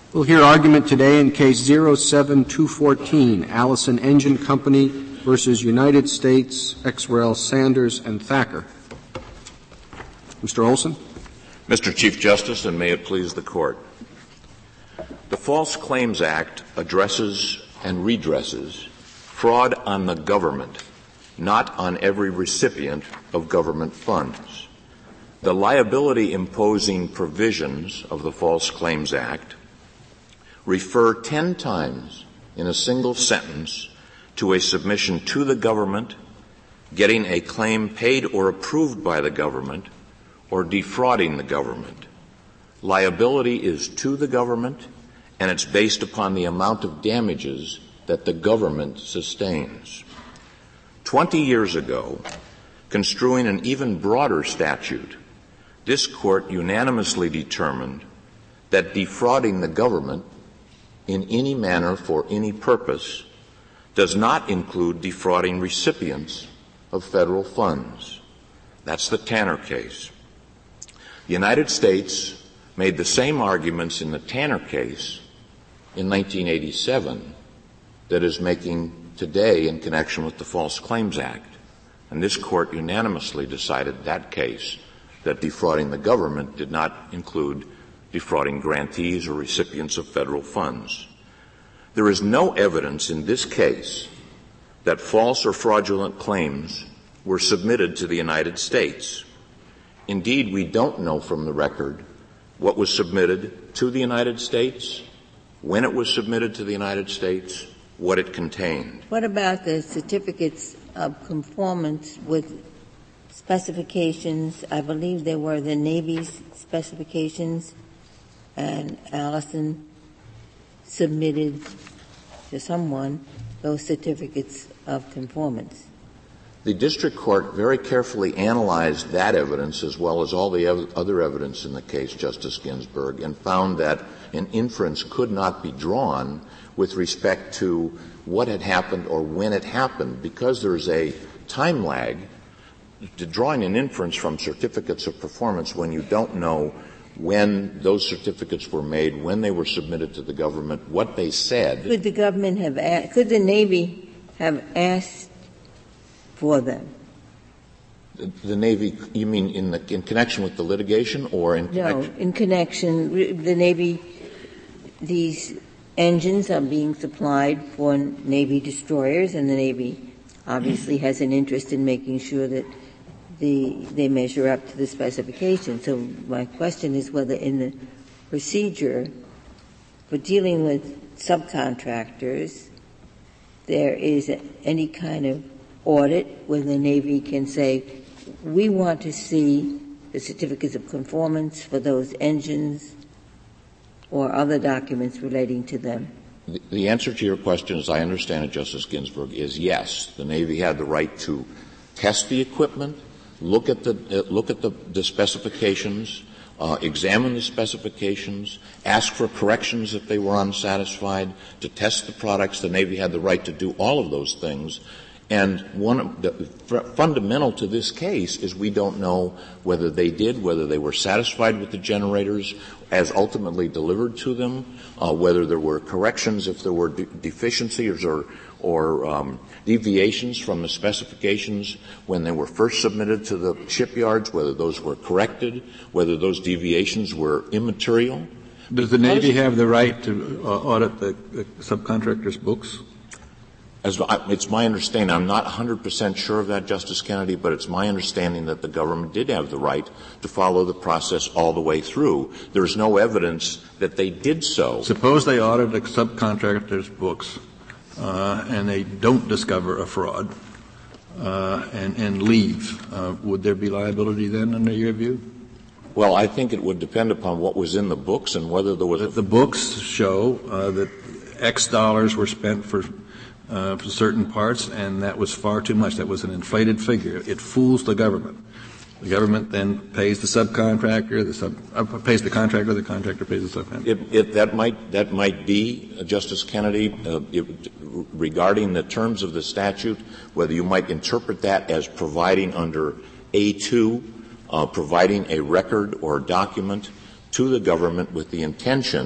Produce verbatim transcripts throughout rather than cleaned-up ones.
We'll hear argument today in Case zero seven two one four, Allison Engine Company versus United States, Exrail Sanders and Thacker. Mister Olson. Mister Chief Justice, and may it please the Court. The False Claims Act addresses and redresses fraud on the government, not on every recipient of government funds. The liability-imposing provisions of the False Claims Act refer ten times in a single sentence to a submission to the government, getting a claim paid or approved by the government, or defrauding the government. Liability is to the government, and it's based upon the amount of damages that the government sustains. Twenty years ago, construing an even broader statute, this Court unanimously determined that defrauding the government in any manner for any purpose does not include defrauding recipients of federal funds. That's the Tanner case. The United States made the same arguments in the Tanner case in nineteen eighty-seven that is making today in connection with the False Claims Act. And this Court unanimously decided that case, that defrauding the government did not include defrauding grantees or recipients of federal funds. There is no evidence in this case that false or fraudulent claims were submitted to the United States. Indeed, we don't know from the record what was submitted to the United States, when it was submitted to the United States, what it contained. What about the certificates of conformance with specifications? I believe they were the Navy's specifications, and Allison submitted to someone those certificates of conformance. The district court very carefully analyzed that evidence as well as all the ev- other evidence in the case, Justice Ginsburg, and found that an inference could not be drawn with respect to what had happened or when it happened, because there is a time lag to drawing an inference from certificates of performance when you don't know when those certificates were made, when they were submitted to the government, what they said. Could the government have asked, could the Navy have asked for them? The, the Navy, you mean in the, in connection with the litigation or in connection? No, in connection, the Navy, these engines are being supplied for Navy destroyers, and the Navy obviously has an interest in making sure that the, they measure up to the specification. So my question is whether in the procedure for dealing with subcontractors, there is any kind of audit where the Navy can say, we want to see the certificates of conformance for those engines or other documents relating to them? The, the answer to your question, as I understand it, Justice Ginsburg, is yes. The Navy had the right to test the equipment, look at the uh, look at the, the specifications, uh, examine the specifications, ask for corrections if they were unsatisfied, to test the products. The Navy had the right to do all of those things. And one of the f- fundamental to this case is we don't know whether they did, whether they were satisfied with the generators as ultimately delivered to them, uh, whether there were corrections if there were de- deficiencies or, or um, deviations from the specifications when they were first submitted to the shipyards, whether those were corrected, whether those deviations were immaterial. Does the Navy have the right to uh, audit the, the subcontractors' books? As I, it's my understanding, I'm not one hundred percent sure of that, Justice Kennedy, but it's my understanding that the government did have the right to follow the process all the way through. There's no evidence that they did so. Suppose they audit a subcontractor's books, uh, and they don't discover a fraud, uh, and, and leave. Uh, would there be liability then, under your view? Well, I think it would depend upon what was in the books and whether there was. The, the books show uh, that X dollars were spent for Uh, for certain parts, and that was far too much. That was an inflated figure. It fools the government. The government then pays the subcontractor, the sub, uh, pays the contractor, the contractor pays the subcontractor. It, it, that might that might be, uh, Justice Kennedy, uh, it, regarding the terms of the statute, whether you might interpret that as providing under A two, uh, providing a record or document to the government with the intention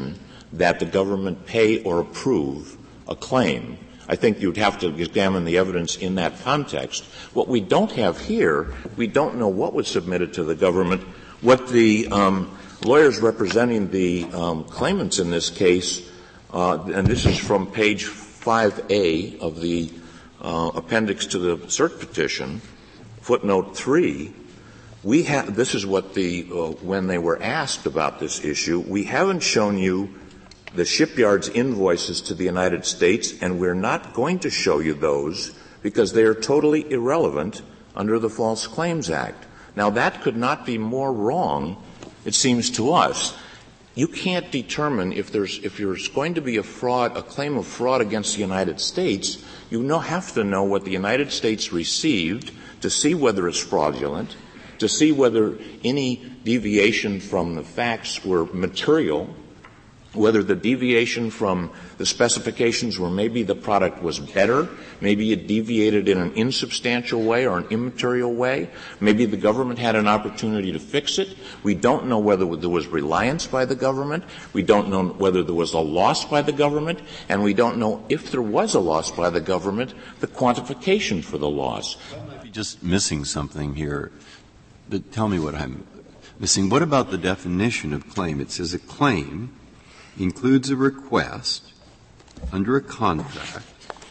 that the government pay or approve a claim. I think you'd have to examine the evidence in that context. What we don't have here, we don't know what was submitted to the government, what the um, lawyers representing the um, claimants in this case, uh, and this is from page five A of the uh, appendix to the cert petition, footnote three, we have, this is what the, uh, when they were asked about this issue, we haven't shown you the shipyard's invoices to the United States, and we're not going to show you those because they are totally irrelevant under the False Claims Act. Now, that could not be more wrong, it seems to us. You can't determine if there's, if there's going to be a fraud, a claim of fraud against the United States, you know, have to know what the United States received to see whether it's fraudulent, to see whether any deviation from the facts were material, whether the deviation from the specifications were maybe the product was better, maybe it deviated in an insubstantial way or an immaterial way, maybe the government had an opportunity to fix it. We don't know whether there was reliance by the government. We don't know whether there was a loss by the government, and we don't know if there was a loss by the government, the quantification for the loss. I might be just missing something here, but tell me what I'm missing. What about the definition of claim? It says a claim includes a request under a contract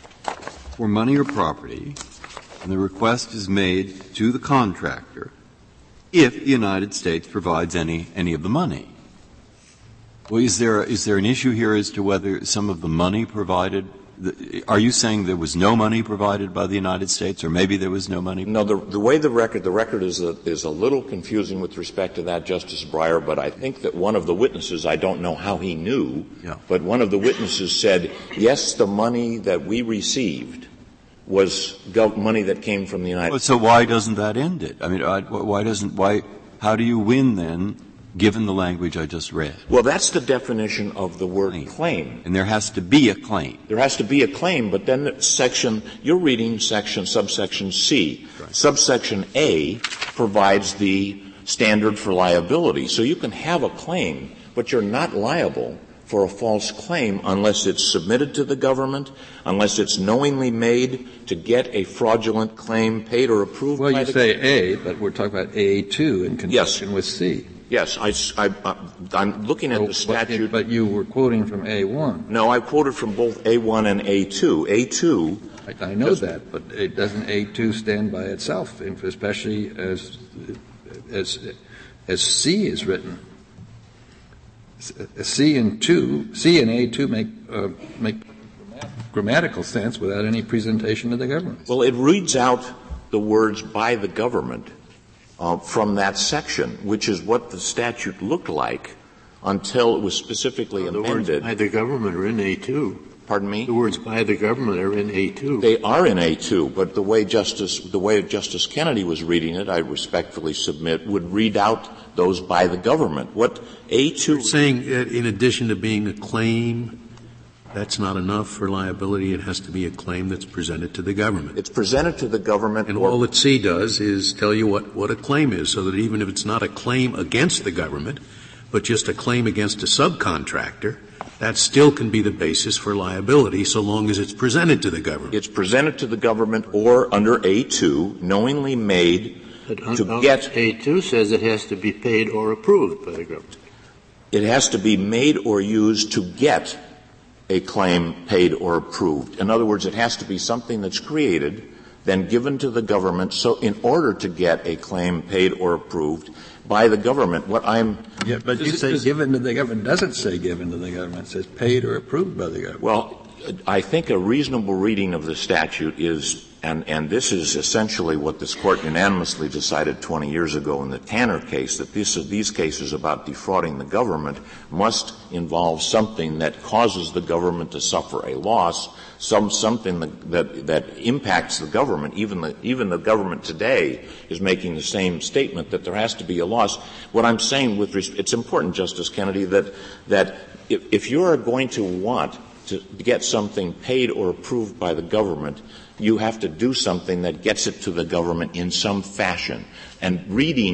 for money or property, and the request is made to the contractor if the United States provides any any of the money. Well, is there is there an issue here as to whether some of the money provided — are you saying there was no money provided by the United States, or maybe there was no money? No, the, the way the record, the record is a, is a little confusing with respect to that, Justice Breyer, but I think that one of the witnesses, I don't know how he knew, yeah. but one of the witnesses said, yes, the money that we received was money that came from the United well, States. So why doesn't that end it? I mean, why doesn't, why, how do you win then, given the language I just read? Well, that's the definition of the word claim. claim. And there has to be a claim. There has to be a claim, but then the section, you're reading section, subsection C. Right. Subsection A provides the standard for liability. So you can have a claim, but you're not liable for a false claim unless it's submitted to the government, unless it's knowingly made to get a fraudulent claim paid or approved well, by the Well, you say A, but we're talking about A two in conjunction yes. with C. Yes, I, I, I'm looking at oh, the statute. But, but you were quoting from A one. No, I quoted from both A one and A two. A two. I, I know that, but it doesn't A two stand by itself, especially as as as C is written. C and two, C and A two make uh, make grammatical sense without any presentation to the government. Well, it reads out the words "by the government." Uh, from that section, which is what the statute looked like until it was specifically well, the amended. The words by the government are in A two. Pardon me? The words by the government are in A two. They are in A two, but the way Justice, the way Justice Kennedy was reading it, I respectfully submit, would read out those by the government. What A two... You're saying that in addition to being a claim, that's not enough for liability. It has to be a claim that's presented to the government. It's presented to the government. And or, all that C does is tell you what, what a claim is, so that even if it's not a claim against the government, but just a claim against a subcontractor, that still can be the basis for liability so long as it's presented to the government. It's presented to the government or under A two, knowingly made but un- to un- get... A two says it has to be paid or approved by the government. It has to be made or used to get a claim paid or approved. In other words, it has to be something that's created, then given to the government, so in order to get a claim paid or approved by the government. What I'm... Yeah, but you say given to the government. It doesn't say given to the government. It says paid or approved by the government. Well, I think a reasonable reading of the statute is, and, and this is essentially what this Court unanimously decided twenty years ago in the Tanner case, that this, these cases about defrauding the government must involve something that causes the government to suffer a loss, some, something that, that, that impacts the government. Even the, even the government today is making the same statement that there has to be a loss. What I'm saying with respect, it's important, Justice Kennedy, that, that if, if you are going to want to get something paid or approved by the government, you have to do something that gets it to the government in some fashion. And reading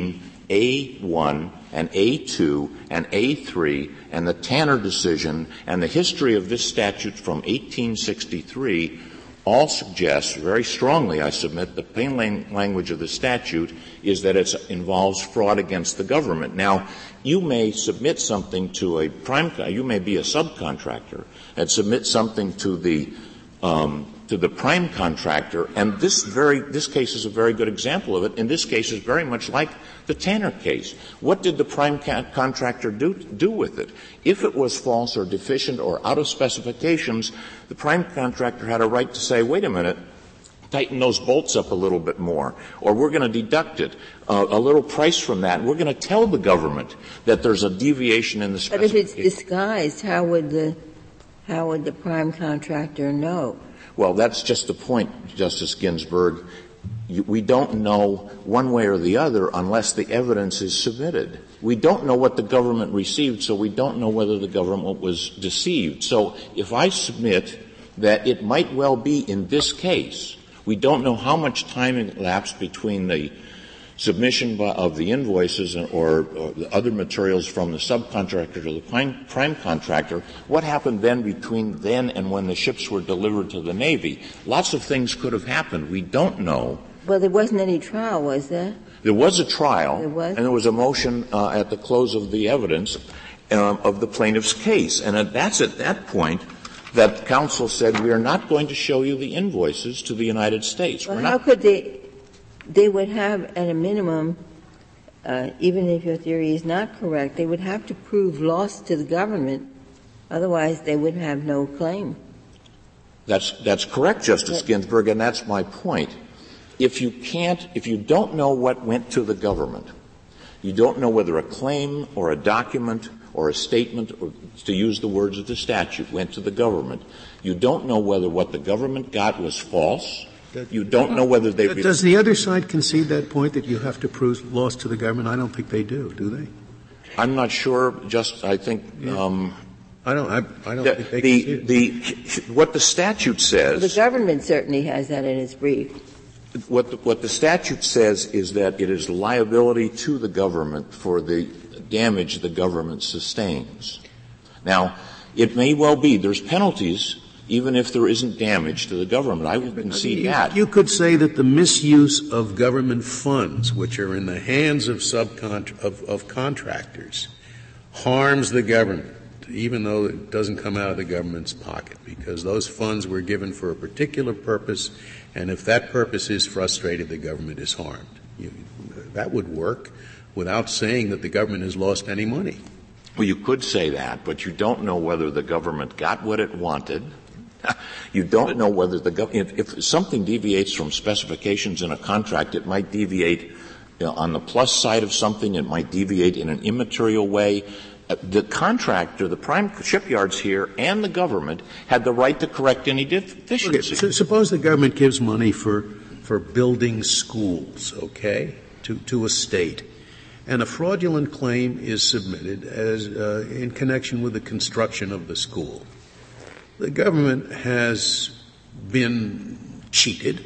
A one and A two and A three and the Tanner decision and the history of this statute from eighteen sixty-three all suggest very strongly, I submit, the plain language of the statute is that it involves fraud against the government. Now, you may submit something to a prime, you may be a subcontractor and submit something to the, um, to the prime contractor, and this very, this case is a very good example of it. In this case is very much like the Tanner case. What did the prime ca- contractor do, do with it? If it was false or deficient or out of specifications, the prime contractor had a right to say, wait a minute, tighten those bolts up a little bit more, or we're going to deduct it, uh, a little price from that. We're going to tell the government that there's a deviation in the specification. But if it's disguised, how would the, how would the prime contractor know? Well, that's just the point, Justice Ginsburg. You, we don't know one way or the other unless the evidence is submitted. We don't know what the government received, so we don't know whether the government was deceived. So if I submit that it might well be in this case, we don't know how much time elapsed between the submission of the invoices or, or the other materials from the subcontractor to the prime, prime contractor. What happened then between then and when the ships were delivered to the Navy? Lots of things could have happened. We don't know. Well, there wasn't any trial, was there? There was a trial, there was? and there was a motion uh, at the close of the evidence um, of the plaintiff's case. And uh, that's at that point that counsel said, we are not going to show you the invoices to the United States. Well, We're how not could they — they would have, at a minimum, uh, even if your theory is not correct, they would have to prove loss to the government. Otherwise, they would have no claim. That's, that's correct, Justice Ginsburg, and that's my point. If you can't, if you don't know what went to the government, you don't know whether a claim or a document or a statement, or to use the words of the statute, went to the government, you don't know whether what the government got was false. You don't know whether they — Does the other side concede that point, that you have to prove loss to the government? I don't think they do, do they? I'm not sure. Just, I think, yeah. um, I don't, I, I don't the, think they the, concede. the, what the statute says. Well, the government certainly has that in its brief. What the, what the statute says is that it is liability to the government for the damage the government sustains. Now, it may well be there's penalties even if there isn't damage to the government. I will concede that. You could say that the misuse of government funds, which are in the hands of subcont- of, of contractors, harms the government, even though it doesn't come out of the government's pocket, because those funds were given for a particular purpose, and if that purpose is frustrated, the government is harmed. You, that would work without saying that the government has lost any money. Well, you could say that, but you don't know whether the government got what it wanted. You don't know whether the government — if, if something deviates from specifications in a contract, it might deviate, you know, on the plus side of something, it might deviate in an immaterial way. Uh, the contractor, the prime shipyards here, and the government had the right to correct any deficiency. Okay, so suppose the government gives money for, for building schools, okay, to, to a state, and a fraudulent claim is submitted as, uh, in connection with the construction of the school. The government has been cheated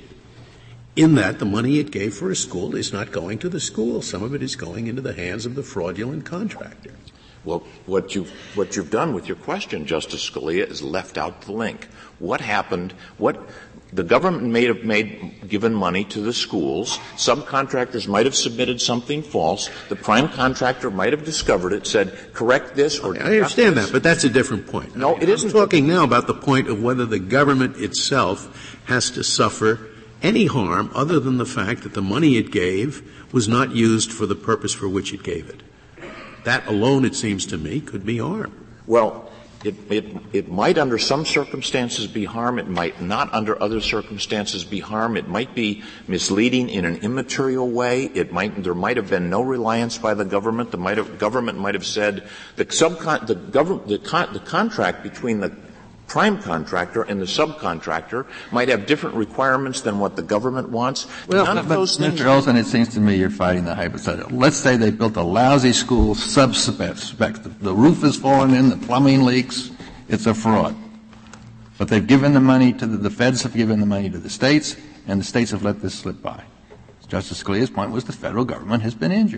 in that the money it gave for a school is not going to the school. Some of it is going into the hands of the fraudulent contractor. Well, what you've, what you've done with your question, Justice Scalia, is left out the link. What happened? What the government may have made, given money to the schools. Subcontractors might have submitted something false. The prime contractor might have discovered it, said, correct this or I understand that, but that's a different point. No, it isn't. I'm talking now about the point of whether the government itself has to suffer any harm other than the fact that the money it gave was not used for the purpose for which it gave it. That alone, it seems to me, could be harm. Well, it, it, it might under some circumstances be harm. It might not under other circumstances be harm. It might be misleading in an immaterial way. It might, there might have been no reliance by the government. The might have, government might have said the subcon, the government, the, con, the contract between the prime contractor and the subcontractor might have different requirements than what the government wants. Well, None but, of those but things. Mister Olson, it seems to me you're fighting the hypothetical. Let's say they built a lousy school, sub-spec. The, the roof is falling in, the plumbing leaks. It's a fraud. But they've given the money to the, the feds have given the money to the states, and the states have let this slip by. Justice Scalia's point was the federal government has been injured.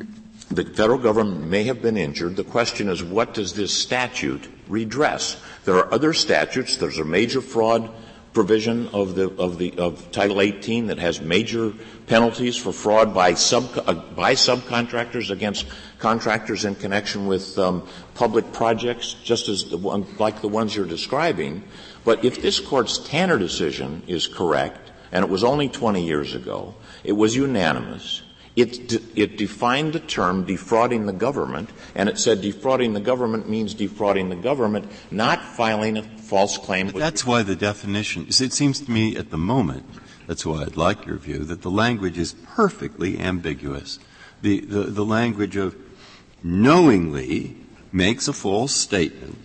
the federal government may have been injured. The question is, what does this statute redress? There are other statutes. There's a major fraud provision of the of the of Title eighteen that has major penalties for fraud by sub uh, by subcontractors against contractors in connection with um, public projects, just as the one, like the ones you're describing. But if this Court's Tanner decision is correct, and it was only twenty years ago, it was unanimous. It, de- it defined the term defrauding the government, and it said defrauding the government means defrauding the government, not filing a false claim. But that's why the definition, it seems to me at the moment, that's why I'd like your view, that the language is perfectly ambiguous. The, the, the language of knowingly makes a false statement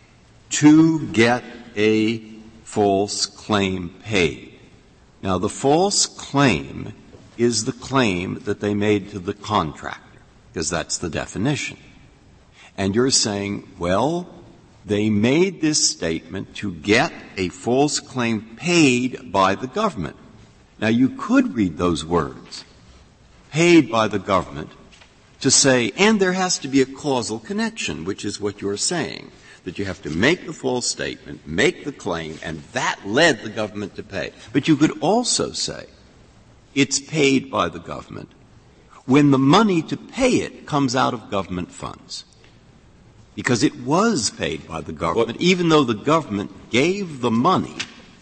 to get a false claim paid. Now, the false claim is the claim that they made to the contractor, because that's the definition. And you're saying, well, they made this statement to get a false claim paid by the government. Now, you could read those words, paid by the government, to say, and there has to be a causal connection, which is what you're saying, that you have to make the false statement, make the claim, and that led the government to pay. But you could also say, it's paid by the government when the money to pay it comes out of government funds. Because it was paid by the government, what? Even though the government gave the money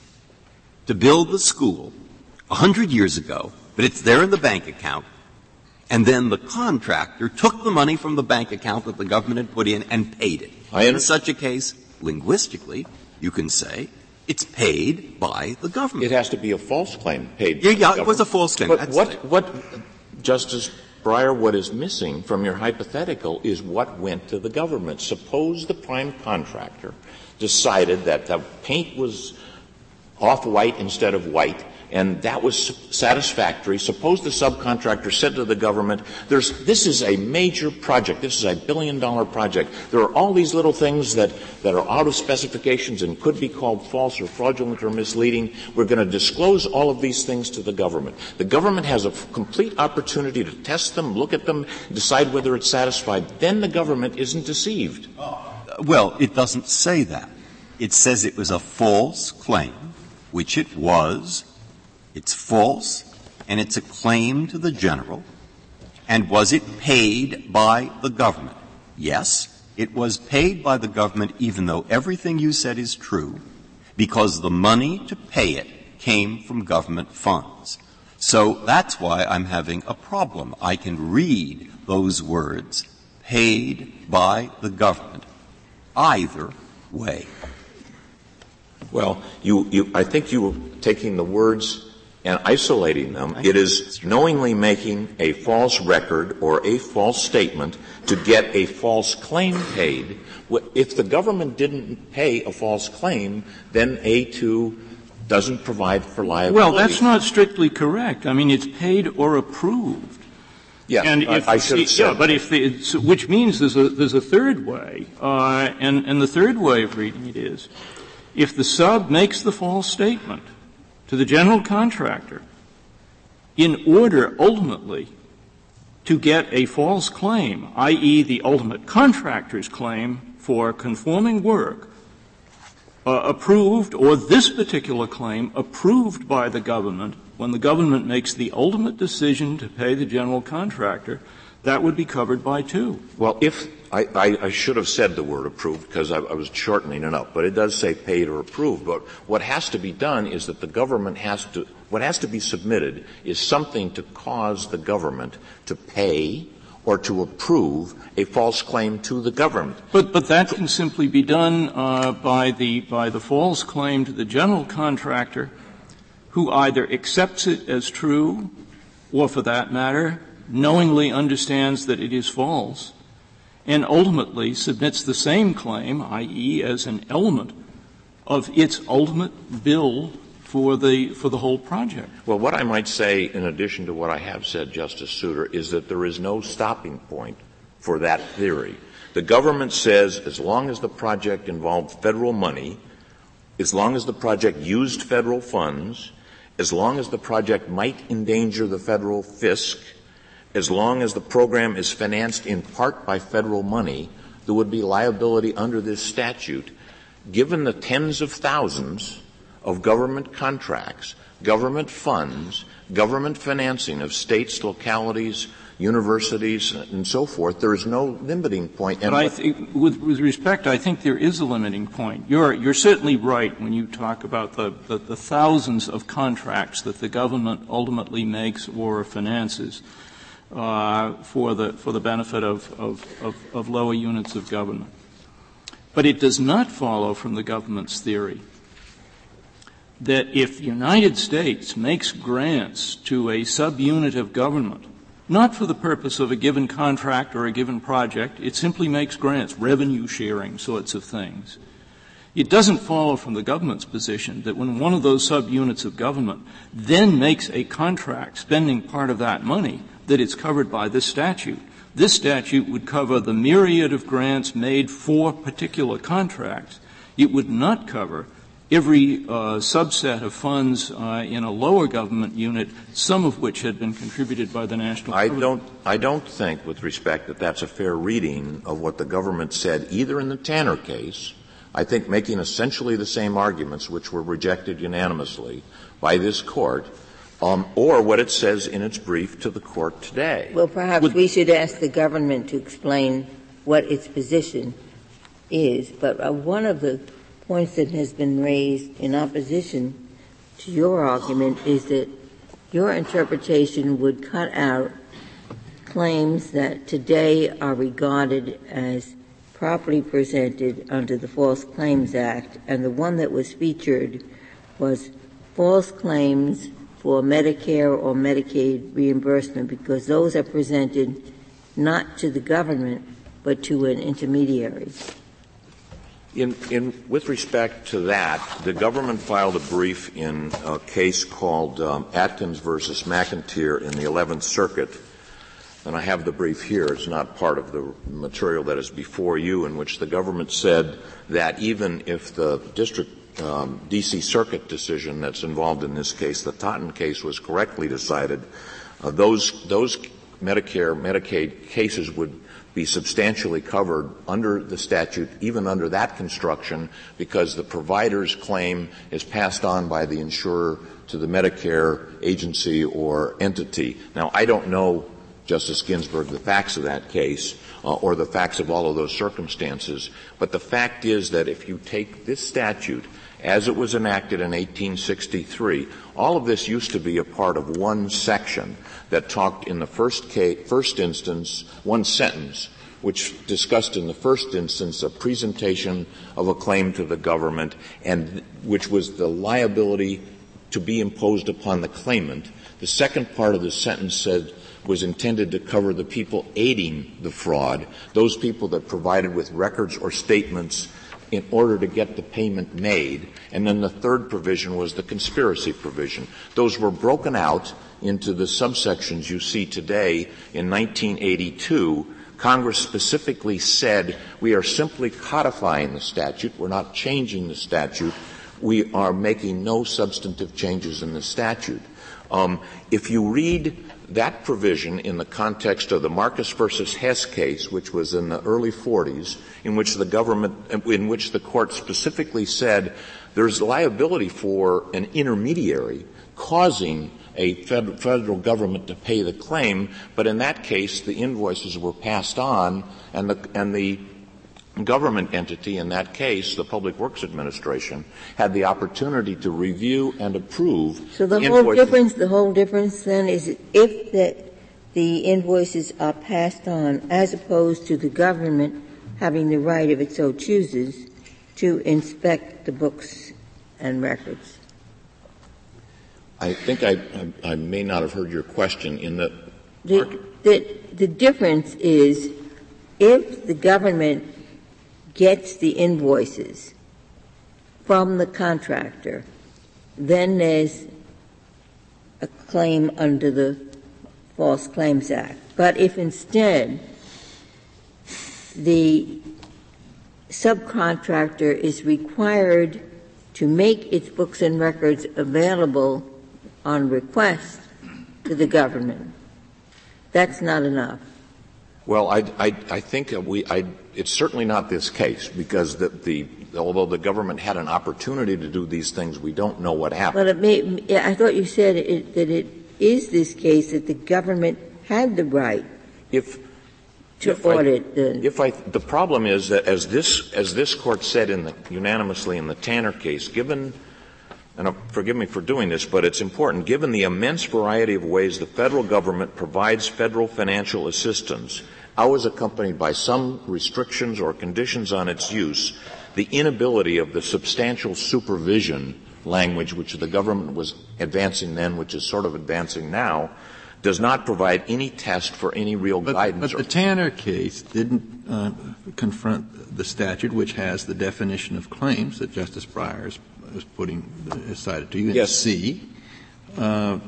to build the school a hundred years ago, but it's there in the bank account, and then the contractor took the money from the bank account that the government had put in and paid it. I in such a case, linguistically, you can say, it's paid by the government. It has to be a false claim paid yeah, by yeah, the government. It was a false claim. But That's what, it. what, Justice Breyer, what is missing from your hypothetical is what went to the government. Suppose the prime contractor decided that the paint was off-white instead of white, and that was satisfactory. Suppose the subcontractor said to the government, There's, this is a major project. This is a billion-dollar project. There are all these little things that, that are out of specifications and could be called false or fraudulent or misleading. We're going to disclose all of these things to the government. The government has a f- complete opportunity to test them, look at them, decide whether it's satisfied. Then the government isn't deceived. Well, it doesn't say that. It says it was a false claim, which it was. It's false, and it's a claim to the general. And was it paid by the government? Yes, it was paid by the government, even though everything you said is true, because the money to pay it came from government funds. So that's why I'm having a problem. I can read those words, paid by the government, either way. Well, you, you, I think you were taking the words and isolating them. It is knowingly making a false record or a false statement to get a false claim paid. If the government didn't pay a false claim, then A two doesn't provide for liability. Well, that's not strictly correct. I mean, it's paid or approved. Yeah, and I, if I should have said. Yeah, but if the, which means there's a there's a third way, uh, and and the third way of reading it is, if the sub makes the false statement to the general contractor in order ultimately to get a false claim, that is the ultimate contractor's claim for conforming work, uh, approved, or this particular claim approved by the government, when the government makes the ultimate decision to pay the general contractor, that would be covered by two. Well, if I, I, I should have said the word approved because I, I was shortening it up, but it does say paid or approved. But what has to be done is that the government has to, what has to be submitted is something to cause the government to pay or to approve a false claim to the government. But, but that can simply be done uh, by the by the false claim to the general contractor, who either accepts it as true, or, for that matter, knowingly understands that it is false, and ultimately submits the same claim, that is as an element of its ultimate bill for the for the whole project. Well, what I might say, in addition to what I have said, Justice Souter, is that there is no stopping point for that theory. The government says as long as the project involved federal money, as long as the project used federal funds, as long as the project might endanger the federal fisc, as long as the program is financed in part by federal money, there would be liability under this statute, given the tens of thousands of government contracts, government funds, government financing of states, localities, universities, and so forth. There is no limiting point. But I think, with, with respect, I think there is a limiting point. You're, you're certainly right when you talk about the, the, the thousands of contracts that the government ultimately makes or finances uh, for the for the benefit of, of, of, of lower units of government. But it does not follow from the government's theory that if the United States makes grants to a subunit of government, not for the purpose of a given contract or a given project, it simply makes grants, revenue sharing sorts of things. It doesn't follow from the government's position that when one of those subunits of government then makes a contract spending part of that money, that it's covered by this statute. This statute would cover the myriad of grants made for particular contracts. It would not cover every uh, subset of funds uh, in a lower government unit, some of which had been contributed by the national I government. don't, I don't think, with respect, that that's a fair reading of what the government said, either in the Tanner case, I think making essentially the same arguments which were rejected unanimously by this court, um, or what it says in its brief to the court today. Well, perhaps Would, we should ask the government to explain what its position is. But uh, one of the points that has been raised in opposition to your argument is that your interpretation would cut out claims that today are regarded as properly presented under the False Claims Act, and the one that was featured was false claims for Medicare or Medicaid reimbursement, because those are presented not to the government but to an intermediary. In, in, with respect to that, the government filed a brief in a case called um, Atkins versus McIntyre in the eleventh Circuit, and I have the brief here. It's not part of the material that is before you, in which the government said that even if the district um, D C Circuit decision that's involved in this case, the Totten case, was correctly decided, uh, those those Medicare, Medicaid cases would be substantially covered under the statute, even under that construction, because the provider's claim is passed on by the insurer to the Medicare agency or entity. Now, I don't know, Justice Ginsburg, the facts of that case uh, or the facts of all of those circumstances, but the fact is that if you take this statute as it was enacted in eighteen sixty-three, all of this used to be a part of one section that talked in the first case, first instance, one sentence, which discussed in the first instance a presentation of a claim to the government, and which was the liability to be imposed upon the claimant. The second part of the sentence said was intended to cover the people aiding the fraud, those people that provided with records or statements in order to get the payment made. And then the third provision was the conspiracy provision. Those were broken out into the subsections you see today. In nineteen eighty-two, Congress specifically said, we are simply codifying the statute. We're not changing the statute. We are making no substantive changes in the statute. Um, if you read that provision in the context of the Marcus versus Hess case, which was in the early forties, in which the government, in which the court specifically said there's liability for an intermediary causing a fed, federal government to pay the claim, but in that case the invoices were passed on, and the, and the government entity in that case, the Public Works Administration, had the opportunity to review and approve. So the whole difference, the whole difference then is if the, the invoices are passed on, as opposed to the government having the right, if it so chooses, to inspect the books and records. I think I, I, I may not have heard your question in the the, the, the difference is if the government gets the invoices from the contractor, then there's a claim under the False Claims Act. But if instead the subcontractor is required to make its books and records available on request to the government, That's not enough. Well, I, I, I think we, I, it's certainly not this case because the, the, although the government had an opportunity to do these things, we don't know what happened. But it may, I thought you said it, that it is this case that the government had the right if, to if audit I, the. If I, the problem is that as this, as this court said in the, unanimously in the Tanner case, given and forgive me for doing this, but it's important. Given the immense variety of ways the federal government provides federal financial assistance, always accompanied by some restrictions or conditions on its use, the inability of the substantial supervision language which the government was advancing then, which is sort of advancing now, does not provide any test for any real but, guidance. But the Tanner case didn't uh, confront the statute, which has the definition of claims that Justice Breyer is, is putting aside to you. Yes. C. Uh,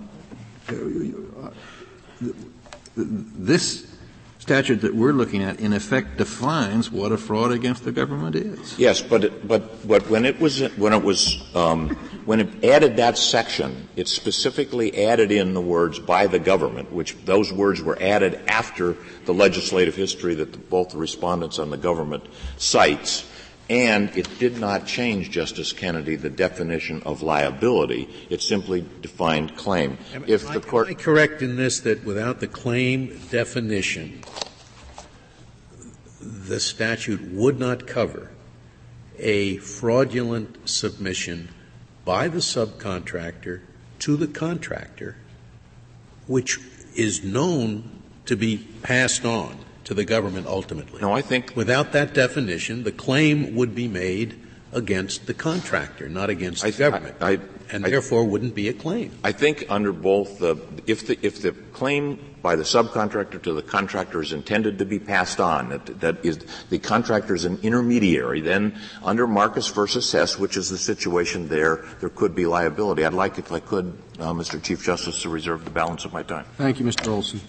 this statute that we're looking at, in effect, defines what a fraud against the government is. Yes, but it, but but when it was when it was um, when it added that section, it specifically added in the words "by the government," which those words were added after the legislative history that the, both the respondents and the government cites, and it did not change, Justice Kennedy, the definition of liability. It simply defined claim. Am, if am the I, court, am I correct in this that without the claim definition, the statute would not cover a fraudulent submission by the subcontractor to the contractor, which is known to be passed on to the government ultimately? No, I think without that definition, the claim would be made against the contractor, not against the I, government, I, I, and I, therefore wouldn't be a claim. I think under both the if the if the claim by the subcontractor to the contractor is intended to be passed on, that, that is the contractor is an intermediary, then under Marcus versus Hess, which is the situation there, there could be liability. I'd like, if I could, uh, Mister Chief Justice, to reserve the balance of my time. Thank you, Mister Olson.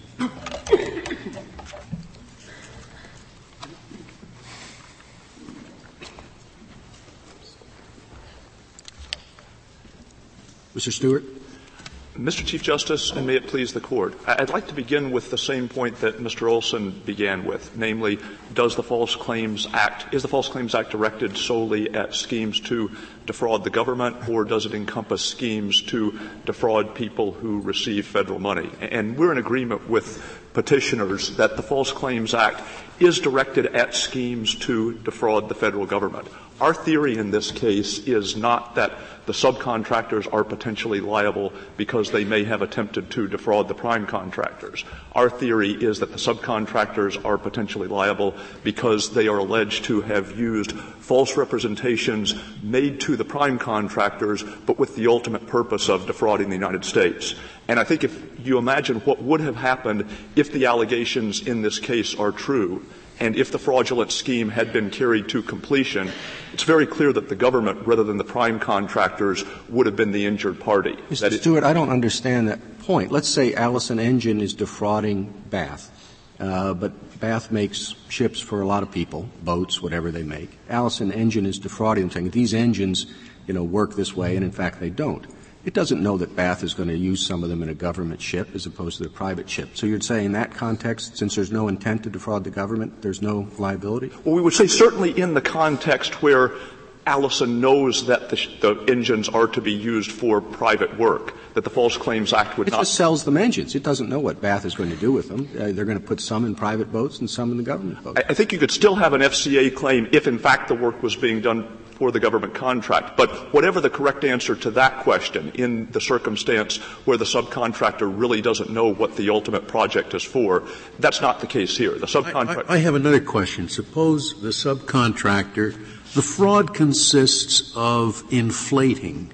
Mister Stewart. Mister Chief Justice, and may it please the Court, I'd like to begin with the same point that Mister Olson began with, namely, does the False Claims Act, is the False Claims Act directed solely at schemes to defraud the government, or does it encompass schemes to defraud people who receive federal money? And we're in agreement with petitioners that the False Claims Act is directed at schemes to defraud the federal government. Our theory in this case is not that the subcontractors are potentially liable because they may have attempted to defraud the prime contractors. Our theory is that the subcontractors are potentially liable because they are alleged to have used false representations made to the prime contractors, but with the ultimate purpose of defrauding the United States. And I think if you imagine what would have happened if the allegations in this case are true, and if the fraudulent scheme had been carried to completion, it's very clear that the government, rather than the prime contractors, would have been the injured party. Mister Stewart, I don't understand that point. Let's say Allison Engine is defrauding Bath, uh, but Bath makes ships for a lot of people, boats, whatever they make. Allison Engine is defrauding them, saying these engines, you know, work this way, and in fact they don't. It doesn't know that Bath is going to use some of them in a government ship as opposed to a private ship. So you'd say in that context, since there's no intent to defraud the government, there's no liability? Well, we would say certainly in the context where Allison knows that the, the engines are to be used for private work, that the False Claims Act would it not. It just sells them engines. It doesn't know what Bath is going to do with them. Uh, they're going to put some in private boats and some in the government boats. I, I think you could still have an F C A claim if, in fact, the work was being done for the government contract. But whatever the correct answer to that question, in the circumstance where the subcontractor really doesn't know what the ultimate project is for, that's not the case here. The subcontractor. I, I, I have another question. Suppose the subcontractor, the fraud consists of inflating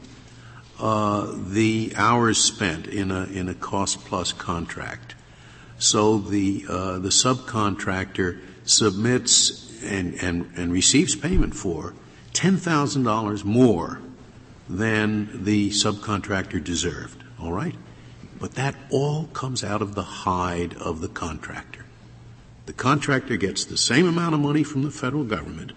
uh, the hours spent in a in a cost plus contract. So the uh, the subcontractor submits and, and, and receives payment for ten thousand dollars more than the subcontractor deserved, all right? But that all comes out of the hide of the contractor. The contractor gets the same amount of money from the federal government,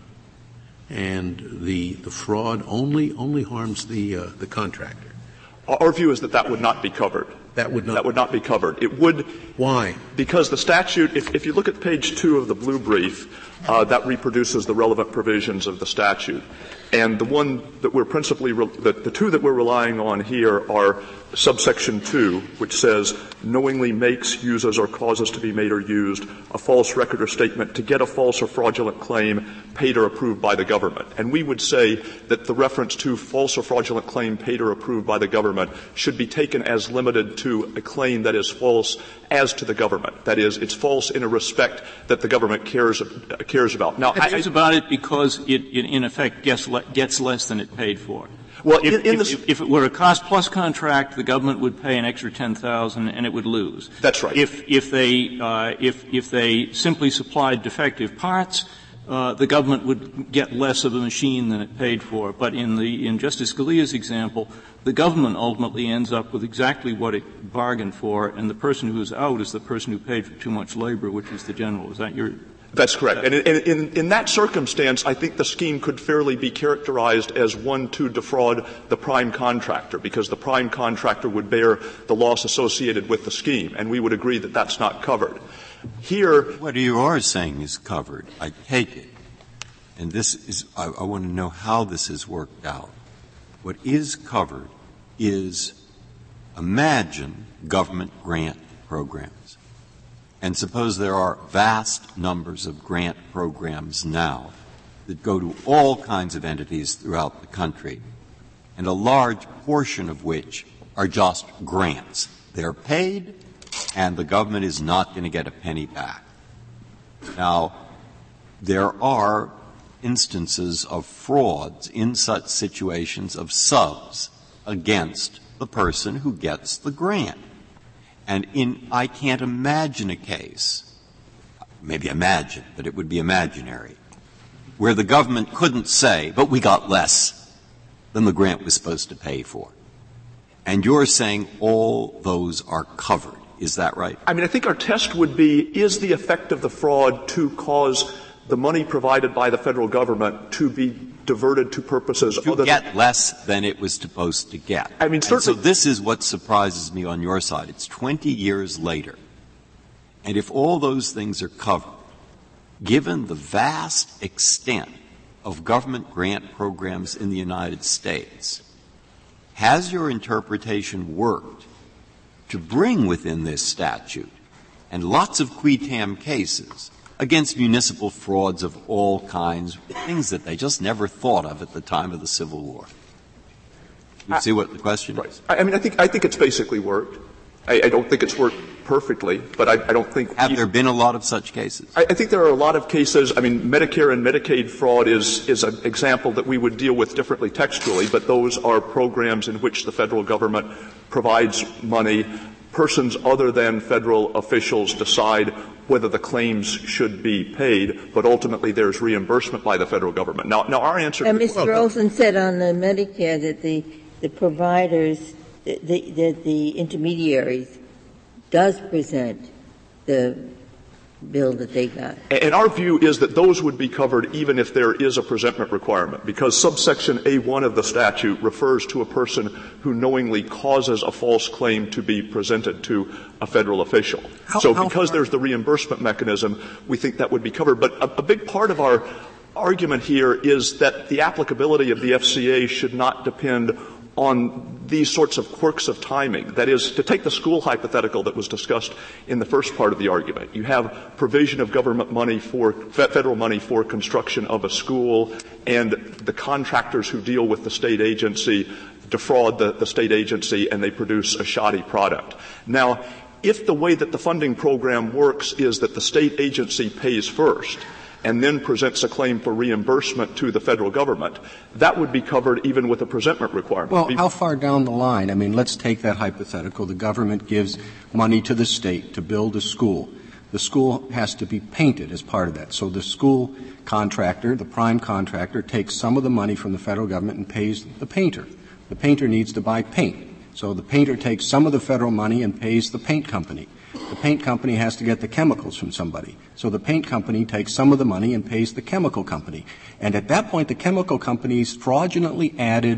and the the fraud only only harms the uh, the contractor. Our view is that that would not be covered. That would not. That would not be covered. It would. Why? Because the statute, if, if you look at page two of the blue brief, uh, that reproduces the relevant provisions of the statute. And the one that we're principally, re- the, the two that we're relying on here are subsection two, which says knowingly makes, uses, or causes to be made or used a false record or statement to get a false or fraudulent claim paid or approved by the government. And we would say that the reference to false or fraudulent claim paid or approved by the government should be taken as limited to a claim that is false as to the government. That is, it's false in a respect that the government cares uh, cares about. Now, it cares about it because it, it in effect gets le- gets less than it paid for. Well, if, in, in if, if, if it were a cost-plus contract, the government would pay an extra ten thousand dollars and it would lose. That's right. If, if they, uh, if, if they simply supplied defective parts, uh, the government would get less of a machine than it paid for. But in the, in Justice Scalia's example, the government ultimately ends up with exactly what it bargained for, and the person who is out is the person who paid for too much labor, which is the general. Is that your? That's correct. And in, in, in that circumstance, I think the scheme could fairly be characterized as one to defraud the prime contractor, because the prime contractor would bear the loss associated with the scheme, and we would agree that that's not covered. Here, what you are saying is covered. I take it. And this is, I, I want to know how this is worked out. What is covered is, imagine government grant programs. And suppose there are vast numbers of grant programs now that go to all kinds of entities throughout the country, and a large portion of which are just grants. They're paid, and the government is not going to get a penny back. Now, there are instances of frauds in such situations of subs against the person who gets the grant. And in, I can't imagine a case, maybe imagine, but it would be imaginary, where the government couldn't say, but we got less than the grant was supposed to pay for. And you're saying all those are covered. Is that right? I mean, I think our test would be, is the effect of the fraud to cause the money provided by the federal government to be diverted to purposes to other get than less than it was supposed to get. I mean, certainly. And so this is what surprises me on your side. It's twenty years later. And if all those things are covered, given the vast extent of government grant programs in the United States, has your interpretation worked to bring within this statute and lots of qui tam cases against municipal frauds of all kinds, things that they just never thought of at the time of the Civil War? You I, see what the question right. is? I mean, I think, I think it's basically worked. I, I don't think it's worked perfectly, but I, I don't think... Have you, there been a lot of such cases? I, I think there are a lot of cases. I mean, Medicare and Medicaid fraud is, is an example that we would deal with differently textually, but those are programs in which the federal government provides money. Persons other than federal officials decide whether the claims should be paid, but ultimately there's reimbursement by the federal government. Now, now our answer... And Mister Well, Olson said on the Medicare that the, the providers, that the, that the intermediaries does present the bill that they got. And our view is that those would be covered even if there is a presentment requirement, because subsection A one of the statute refers to a person who knowingly causes a false claim to be presented to a federal official. How, so how because far? there's the reimbursement mechanism, we think that would be covered. But a, a big part of our argument here is that the applicability of the F C A should not depend on these sorts of quirks of timing. That is, to take the school hypothetical that was discussed in the first part of the argument. You have provision of government money for, federal money for construction of a school, and the contractors who deal with the state agency defraud the, the state agency and they produce a shoddy product. Now, if the way that the funding program works is that the state agency pays first, and then presents a claim for reimbursement to the federal government, that would be covered even with a presentment requirement. Well, how far down the line? I mean, let's take that hypothetical. The government gives money to the state to build a school. The school has to be painted as part of that. So the school contractor, the prime contractor, takes some of the money from the federal government and pays the painter. The painter needs to buy paint. So the painter takes some of the federal money and pays the paint company. The paint company has to get the chemicals from somebody. So the paint company takes some of the money and pays the chemical company. And at that point, the chemical company's fraudulently added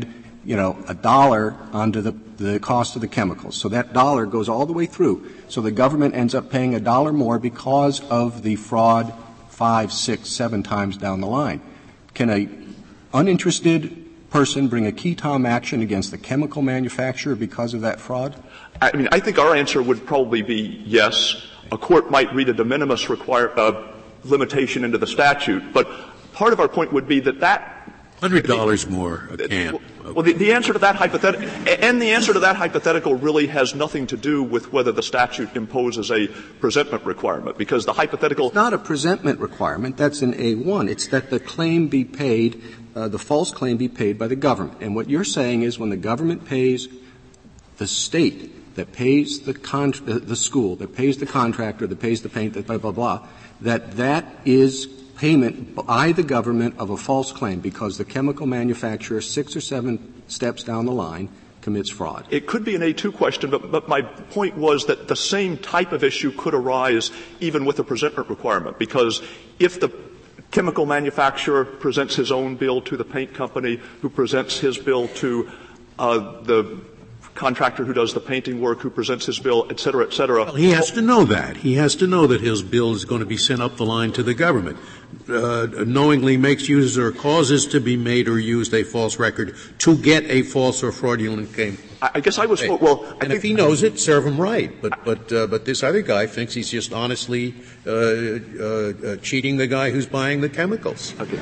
you know, a dollar onto the, the cost of the chemicals. So that dollar goes all the way through. So the government ends up paying a dollar more because of the fraud five, six, seven times down the line. Can a uninterested person bring a key tom action against the chemical manufacturer because of that fraud? I mean, I think our answer would probably be yes. A court might read a de minimis require, uh, limitation into the statute, but part of our point would be that that one hundred dollars more a can. Well, the, the answer to that hypothetical, and the answer to that hypothetical really has nothing to do with whether the statute imposes a presentment requirement, because the hypothetical. It's not a presentment requirement. That's in A one. It's that the claim be paid, uh, the false claim be paid by the government. And what you're saying is when the government pays the state that pays the con- the, the school, that pays the contractor, that pays the paint, that blah, blah, blah, that that is payment by the government of a false claim because the chemical manufacturer six or seven steps down the line commits fraud. It could be an A two question, but, but my point was that the same type of issue could arise even with a presentment requirement, because if the chemical manufacturer presents his own bill to the paint company, who presents his bill to uh, the contractor who does the painting work, who presents his bill, et cetera, et cetera. Well, he has to know that. He has to know that his bill is going to be sent up the line to the government. Uh, knowingly makes, uses, or causes to be made or used a false record to get a false or fraudulent claim. I guess I was right. well. I and think if he knows it, serve him right. But but uh, but this other guy thinks he's just honestly uh, uh, uh, cheating the guy who's buying the chemicals. Okay.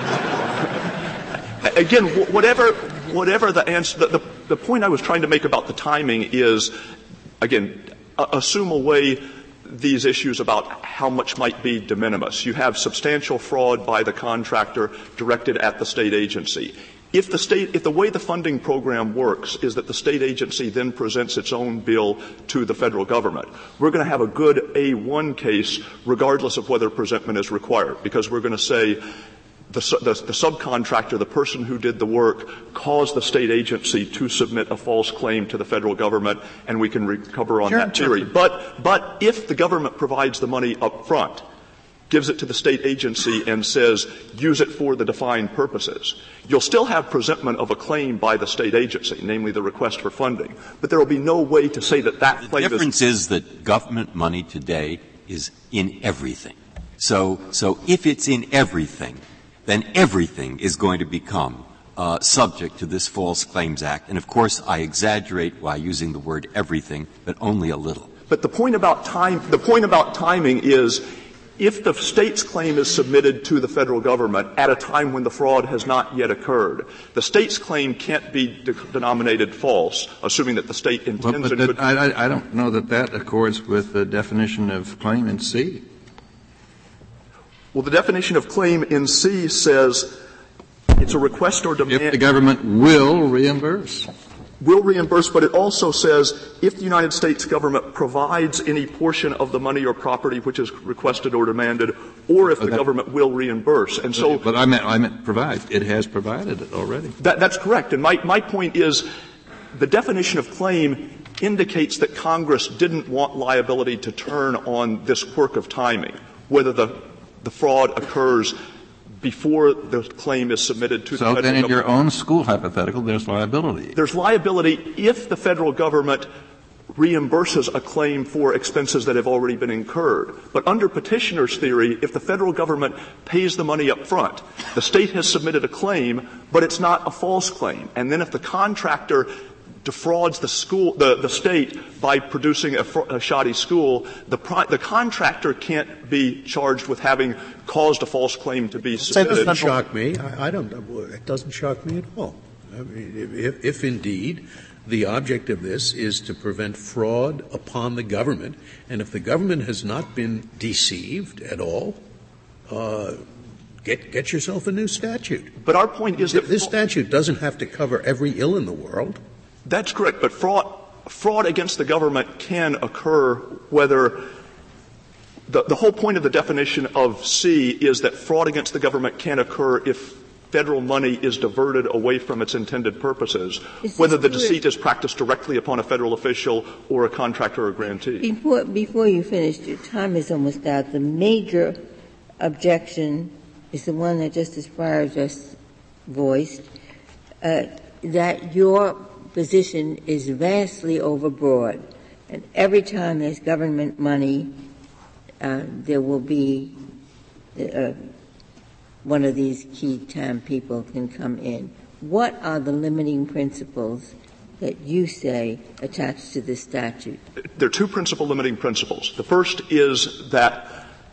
Again, whatever whatever the answer, the, the, the point I was trying to make about the timing is, again, uh, assume away these issues about how much might be de minimis. You have substantial fraud by the contractor directed at the state agency. If the state, if the way the funding program works is that the state agency then presents its own bill to the federal government, we're going to have a good A one case regardless of whether presentment is required, because we're going to say the, the, the subcontractor, the person who did the work, caused the state agency to submit a false claim to the federal government, and we can recover on sure, that theory. sure. But, but if the government provides the money up front, gives it to the state agency and says, use it for the defined purposes, you'll still have presentment of a claim by the state agency, namely the request for funding. But there will be no way to say that that claim is. The difference is that government money today is in everything. So, so if it's in everything, then everything is going to become uh, subject to this False Claims Act. And of course, I exaggerate by using the word everything, but only a little. But the point about time, the point about timing is, if the state's claim is submitted to the federal government at a time when the fraud has not yet occurred, the state's claim can't be de- denominated false, assuming that the state intends well, but and that, could. I, I don't know that that accords with the definition of claim in C. Well, the definition of claim in C says it's a request or demand. If the government will reimburse. Will reimburse, but it also says if the United States government provides any portion of the money or property which is requested or demanded, or if oh, the that, government will reimburse. And so, but I meant I meant provide. It has provided it already. That, that's correct. And my my point is, the definition of claim indicates that Congress didn't want liability to turn on this quirk of timing, whether the the fraud occurs before the claim is submitted to so the federal government. So then in your own school hypothetical, there's liability. There's liability if the federal government reimburses a claim for expenses that have already been incurred. But under petitioner's theory, if the federal government pays the money up front, the state has submitted a claim, but it's not a false claim. And then if the contractor defrauds the school, the, the state by producing a, fr- a shoddy school, the, pro- the contractor can't be charged with having caused a false claim to be submitted. That doesn't shock me. I, I don't. It doesn't shock me at all. I mean, if, if indeed the object of this is to prevent fraud upon the government, and if the government has not been deceived at all, uh, get get yourself a new statute. But our point is that this statute doesn't have to cover every ill in the world. That's correct, but fraud, fraud against the government can occur whether the, the whole point of the definition of C is that fraud against the government can occur if federal money is diverted away from its intended purposes, whether the deceit is practiced directly upon a federal official or a contractor or grantee. Before, before you finish, your time is almost out. The major objection is the one that Justice Breyer just voiced. Uh, that your position is vastly overbroad, and every time there's government money, uh, there will be uh, one of these key time people can come in. What are the limiting principles that you say attach to this statute? There are two principal limiting principles. The first is that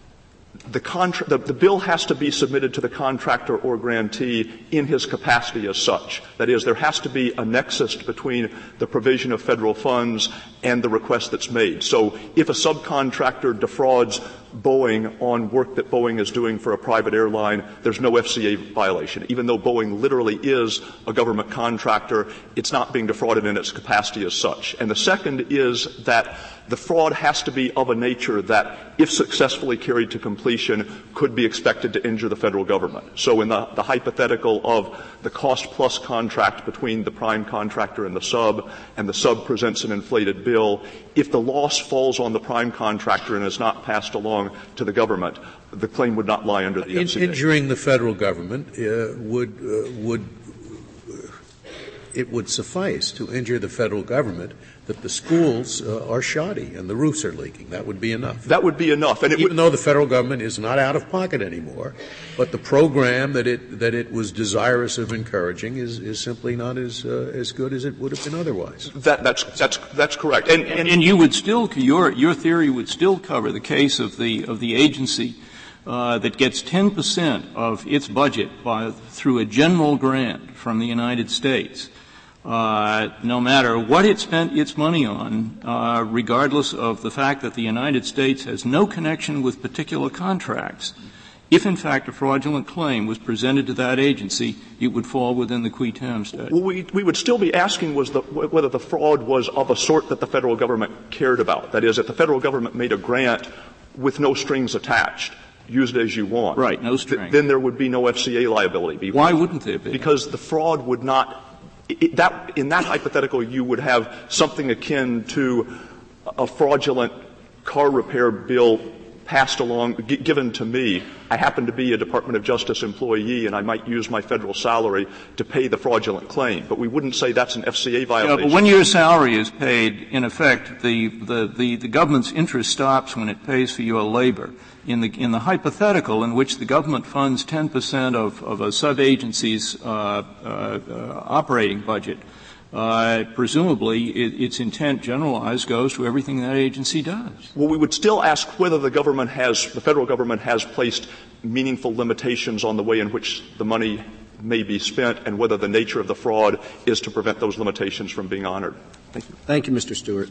the, contra- the, the bill has to be submitted to the contractor or grantee in his capacity as such. That is, there has to be a nexus between the provision of federal funds and the request that's made. So if a subcontractor defrauds Boeing on work that Boeing is doing for a private airline, there's no F C A violation. Even though Boeing literally is a government contractor, it's not being defrauded in its capacity as such. And the second is that the fraud has to be of a nature that, if successfully carried to completion, could be expected to injure the federal government. So in the, the hypothetical of the cost-plus contract between the prime contractor and the sub, and the sub presents an inflated bill, if the loss falls on the prime contractor and is not passed along to the government, the claim would not lie under the In, F C A. Injuring the federal government uh, would uh, would uh, it would suffice to injure the federal government that the schools uh, are shoddy and the roofs are leaking. That would be enough. That would be enough. And it Even would, though the federal government is not out of pocket anymore, but the program that it that it was desirous of encouraging is, is simply not as uh, as good as it would have been otherwise. That, that's that's that's correct. And, and, and you would still your your theory would still cover the case of the of the agency uh, that gets ten percent of its budget by through a general grant from the United States. Uh, no matter what it spent its money on, uh, regardless of the fact that the United States has no connection with particular contracts, if in fact a fraudulent claim was presented to that agency, it would fall within the qui tam statute. Well, we, we would still be asking was the, whether the fraud was of a sort that the federal government cared about. That is, if the federal government made a grant with no strings attached, use it as you want. Right, no strings. Th- then there would be no F C A liability. Why wouldn't there be? Because the fraud would not It, that, in that hypothetical, you would have something akin to a fraudulent car repair bill passed along, g- given to me. I happen to be a Department of Justice employee, and I might use my federal salary to pay the fraudulent claim. But we wouldn't say that's an F C A violation. Yeah, but when your salary is paid, in effect, the, the, the, the government's interest stops when it pays for your labor. In the, in the hypothetical in which the government funds ten percent of, of a sub-agency's uh, uh, uh, operating budget, uh, presumably it, its intent generalized goes to everything that agency does. Well, we would still ask whether the government has, the federal government has placed meaningful limitations on the way in which the money may be spent and whether the nature of the fraud is to prevent those limitations from being honored. Thank you. Thank you, Mister Stewart.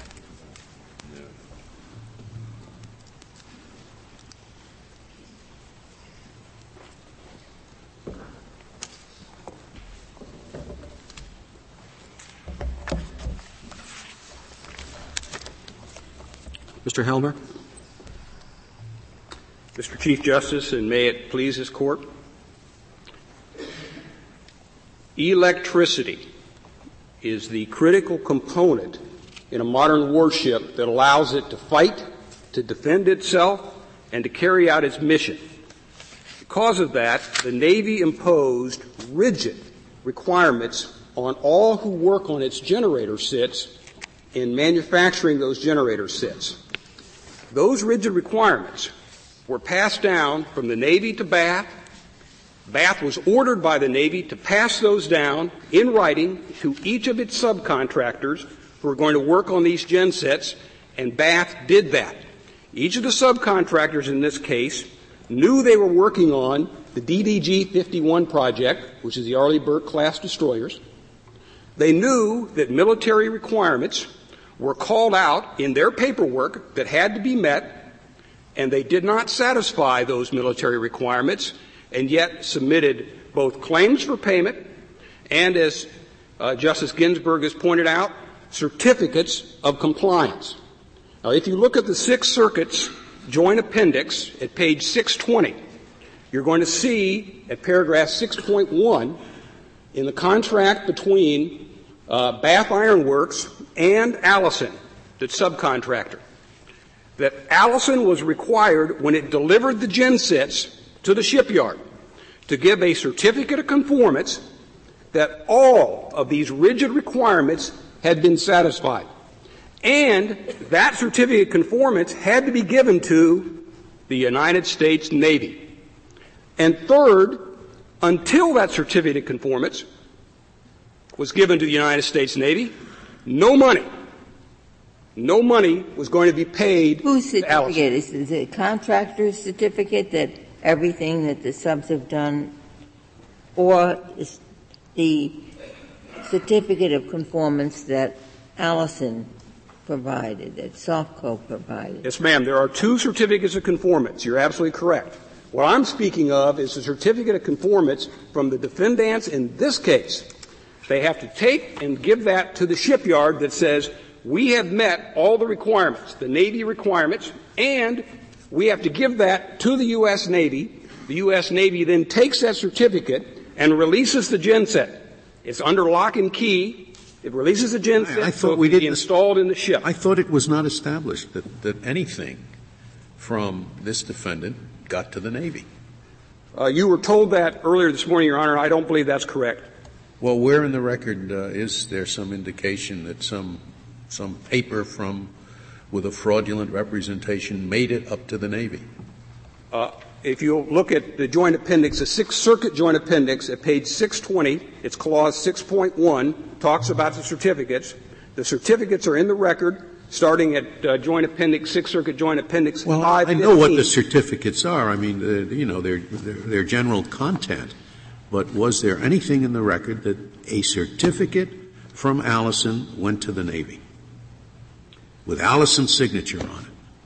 Mister Helmer. Mister Chief Justice, and may it please this Court, electricity is the critical component in a modern warship that allows it to fight, to defend itself, and to carry out its mission. Because of that, the Navy imposed rigid requirements on all who work on its generator sets in manufacturing those generator sets. Those rigid requirements were passed down from the Navy to Bath. Bath was ordered by the Navy to pass those down in writing to each of its subcontractors who were going to work on these gen sets, and Bath did that. Each of the subcontractors in this case knew they were working on the D D G fifty-one project, which is the Arleigh Burke-class destroyers. They knew that military requirements were called out in their paperwork that had to be met, and they did not satisfy those military requirements, and yet submitted both claims for payment and, as uh, Justice Ginsburg has pointed out, certificates of compliance. Now, if you look at the Sixth Circuit's Joint Appendix at page six twenty, you're going to see at paragraph six point one in the contract between uh, Bath Iron Works and Allison, the subcontractor, that Allison was required, when it delivered the gen sets to the shipyard, to give a certificate of conformance that all of these rigid requirements had been satisfied. And that certificate of conformance had to be given to the United States Navy. And third, until that certificate of conformance was given to the United States Navy, no money, no money was going to be paid Whose to Allison. certificate? Is, is it a contractor's certificate that everything that the subs have done, or is the certificate of conformance that Allison provided, that Softco provided? Yes, ma'am. There are two certificates of conformance. You're absolutely correct. What I'm speaking of is the certificate of conformance from the defendants in this case. They have to take and give that to the shipyard that says, we have met all the requirements, the Navy requirements, and we have to give that to the U S Navy. The U S Navy then takes that certificate and releases the genset. It's under lock and key. It releases the genset I, I so thought it we can be didn't, installed in the ship. I thought it was not established that, that anything from this defendant got to the Navy. Uh, you were told that earlier this morning, Your Honor. I don't believe that's correct. Well, where in the record uh, is there some indication that some some paper from with a fraudulent representation made it up to the Navy? Uh, if you look at the Joint Appendix, the Sixth Circuit Joint Appendix at page six twenty, it's clause six point one, talks about the certificates. The certificates are in the record, starting at uh, Joint Appendix, Sixth Circuit Joint Appendix well, five fifteen. I know what the certificates are. I mean, uh, you know, their, their, their general content. But was there anything in the record that a certificate from Allison went to the Navy with Allison's signature on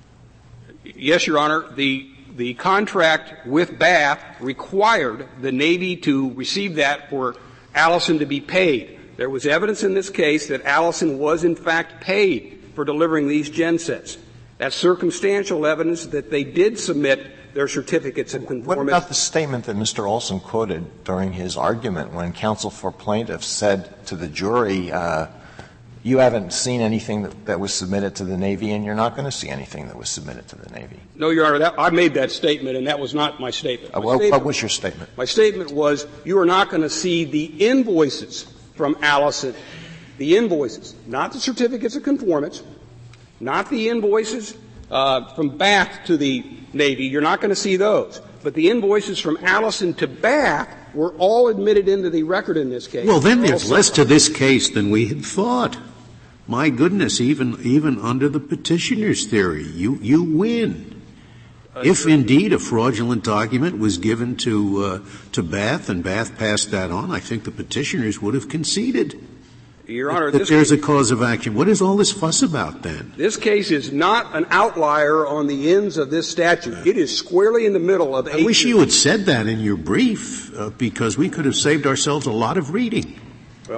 it? Yes, Your Honor. The the contract with Bath required the Navy to receive that for Allison to be paid. There was evidence in this case that Allison was in fact paid for delivering these gensets. That's circumstantial evidence that they did submit their certificates of conformance. What about the statement that Mister Olson quoted during his argument when counsel for plaintiffs said to the jury, uh, you haven't seen anything that, that was submitted to the Navy and you're not going to see anything that was submitted to the Navy? No, Your Honor, that, I made that statement and that was not my statement. My uh, well, statement what was your statement? My statement was you are not going to see the invoices from Allison, the invoices, not the certificates of conformance, not the invoices uh, from Bath to the Navy. You're not going to see those. But the invoices from Allison to Bath were all admitted into the record in this case. Well, then there's less to this case than we had thought. My goodness, even even under the petitioner's theory, you you win. Uh, if indeed a fraudulent document was given to uh, to Bath and Bath passed that on, I think the petitioners would have conceded. Your Honor, that this there's case, a cause of action. What is all this fuss about then? This case is not an outlier on the ends of this statute. It is squarely in the middle of I wish you had said that in your brief, uh, because we could have saved ourselves a lot of reading. Well,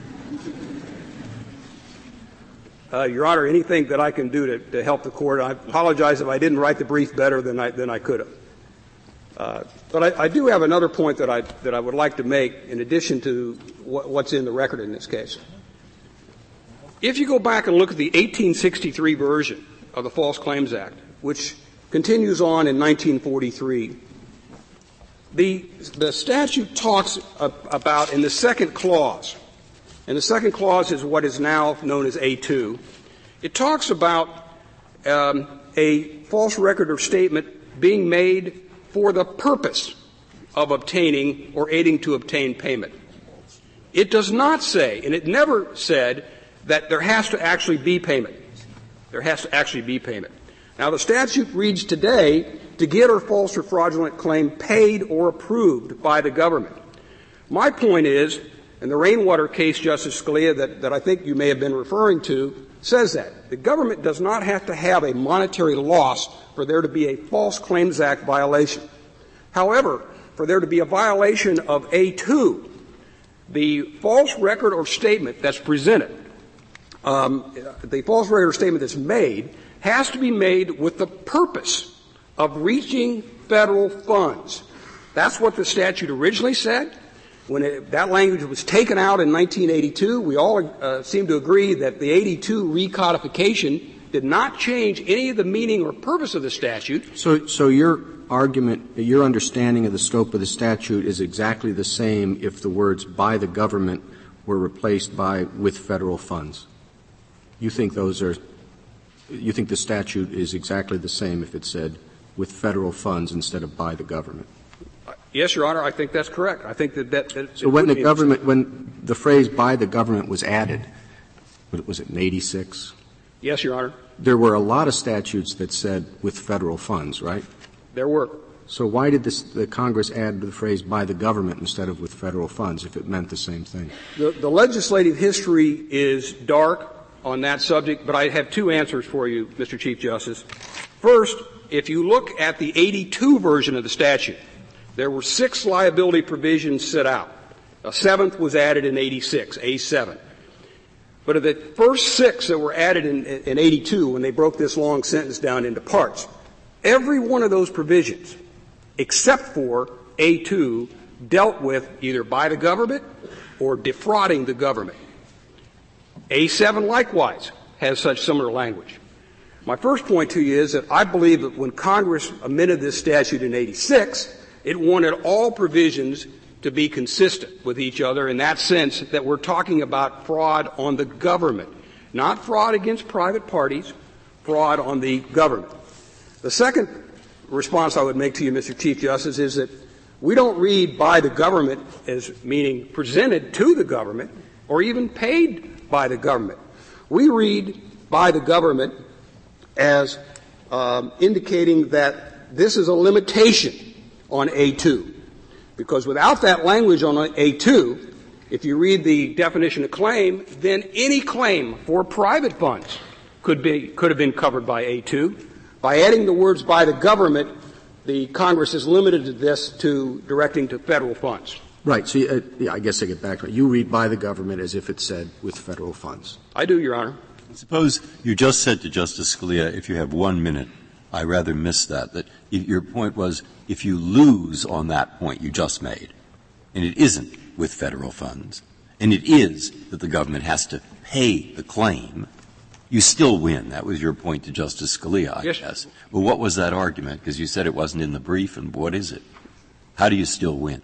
uh, Your Honor, anything that I can do to, to help the court, I apologize if I didn't write the brief better than I, than I could have. Uh, but I, I do have another point that I, that I would like to make in addition to what, what's in the record in this case. If you go back and look at the eighteen sixty-three version of the False Claims Act, which continues on in nineteen forty-three, the, the statute talks about in the second clause, and the second clause is what is now known as A two, it talks about um, a false record or statement being made for the purpose of obtaining or aiding to obtain payment. It does not say, and it never said, that there has to actually be payment. There has to actually be payment. Now, the statute reads today to get a false or fraudulent claim paid or approved by the government. My point is, and the Rainwater case, Justice Scalia, that, that I think you may have been referring to, says that. The government does not have to have a monetary loss for there to be a False Claims Act violation. However, for there to be a violation of A two, the false record or statement that's presented, um, the false record or statement that's made has to be made with the purpose of reaching federal funds. That's what the statute originally said. When it, that language was taken out in nineteen eighty-two, we all uh, seem to agree that the eighty-two recodification did not change any of the meaning or purpose of the statute. So, so your argument, your understanding of the scope of the statute is exactly the same if the words by the government were replaced by with federal funds. You think those are, you think the statute is exactly the same if it said with federal funds instead of by the government? Yes, Your Honor, I think that's correct. I think that that, that So when the government, when the phrase by the government was added, was it in eighty-six? Yes, Your Honor. There were a lot of statutes that said with federal funds, right? There were. So why did this, the Congress add the phrase by the government instead of with federal funds if it meant the same thing? The, the legislative history is dark on that subject, but I have two answers for you, Mister Chief Justice. First, if you look at the eighty-two version of the statute, there were six liability provisions set out. A seventh was added in eighty-six, A seven. But of the first six that were added in, in eighty-two, when they broke this long sentence down into parts, every one of those provisions, except for A two, dealt with either by the government or defrauding the government. A seven likewise has such similar language. My first point to you is that I believe that when Congress amended this statute in eighty-six, it wanted all provisions to be consistent with each other in that sense that we're talking about fraud on the government, not fraud against private parties, fraud on the government. The second response I would make to you, Mister Chief Justice, is that we don't read by the government as meaning presented to the government or even paid by the government. We read by the government as um, indicating that this is a limitation on A two. Because without that language on A two, if you read the definition of claim, then any claim for private funds could be, could have been covered by A two. By adding the words by the government, the Congress is limited this to directing to federal funds. Right. So, uh, yeah, I guess I get back to it. You read by the government as if it said with federal funds. I do, Your Honor. Suppose you just said to Justice Scalia, if you have one minute, I rather miss that, that your point was if you lose on that point you just made, and it isn't with federal funds, and it is that the government has to pay the claim, you still win. That was your point to Justice Scalia, I yes. guess. Well, what was that argument? Because you said it wasn't in the brief, and what is it? How do you still win?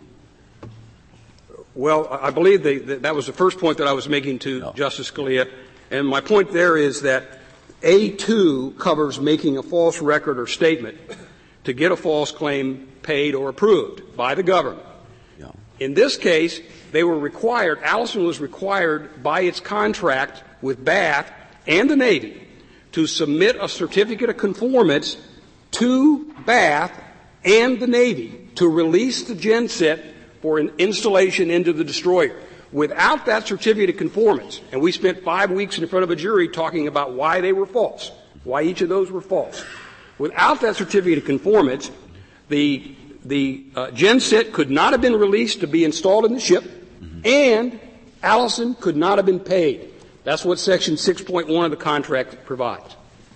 Well, I believe they, that, that was the first point that I was making to no. Justice Scalia, and my point there is that A two covers making a false record or statement to get a false claim paid or approved by the government. Yeah. In this case, they were required, Allison was required by its contract with Bath and the Navy to submit a certificate of conformance to Bath and the Navy to release the genset for an installation into the destroyer. Without that certificate of conformance, and we spent five weeks in front of a jury talking about why they were false, why each of those were false. Without that certificate of conformance, the, the uh, genset could not have been released to be installed in the ship, mm-hmm. and Allison could not have been paid. That's what Section six point one of the contract provides.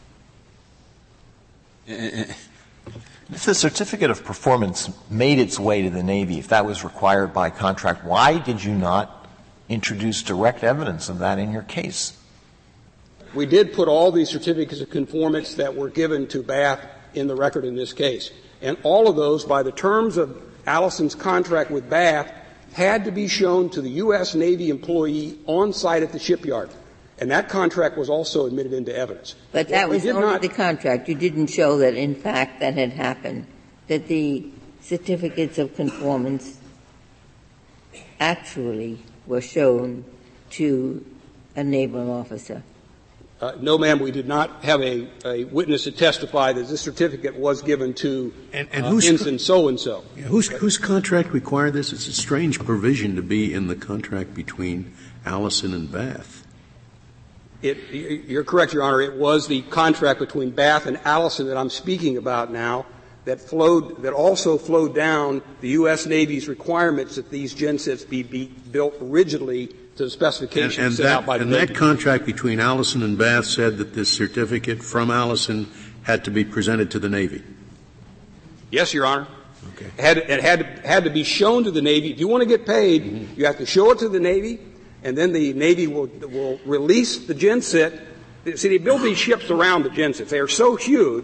If the certificate of performance made its way to the Navy, if that was required by contract, why did you not introduce direct evidence of that in your case? We did put all these certificates of conformance that were given to Bath in the record in this case. And all of those, by the terms of Allison's contract with Bath, had to be shown to the U S Navy employee on site at the shipyard. And that contract was also admitted into evidence. But that was only not, the contract. You didn't show that, in fact, that had happened, that the certificates of conformance actually were shown to a naval officer. Uh, no, ma'am, we did not have a, a witness to testify that this certificate was given to and, and uh, who's ensign so-and-so. Yeah, whose, whose contract required this? It's a strange provision to be in the contract between Allison and Bath. It, you're correct, Your Honor. It was the contract between Bath and Allison that I'm speaking about now that flowed, that also flowed down the U S Navy's requirements that these gensets be, be built rigidly to the specifications and, and set that, out by the and Navy. that contract between Allison and Bath said that this certificate from Allison had to be presented to the Navy. Yes, Your Honor. Okay. It had, it had, had to be shown to the Navy. If you want to get paid, mm-hmm. you have to show it to the Navy, and then the Navy will, will release the genset. See, they build these ships around the gensets. They are so huge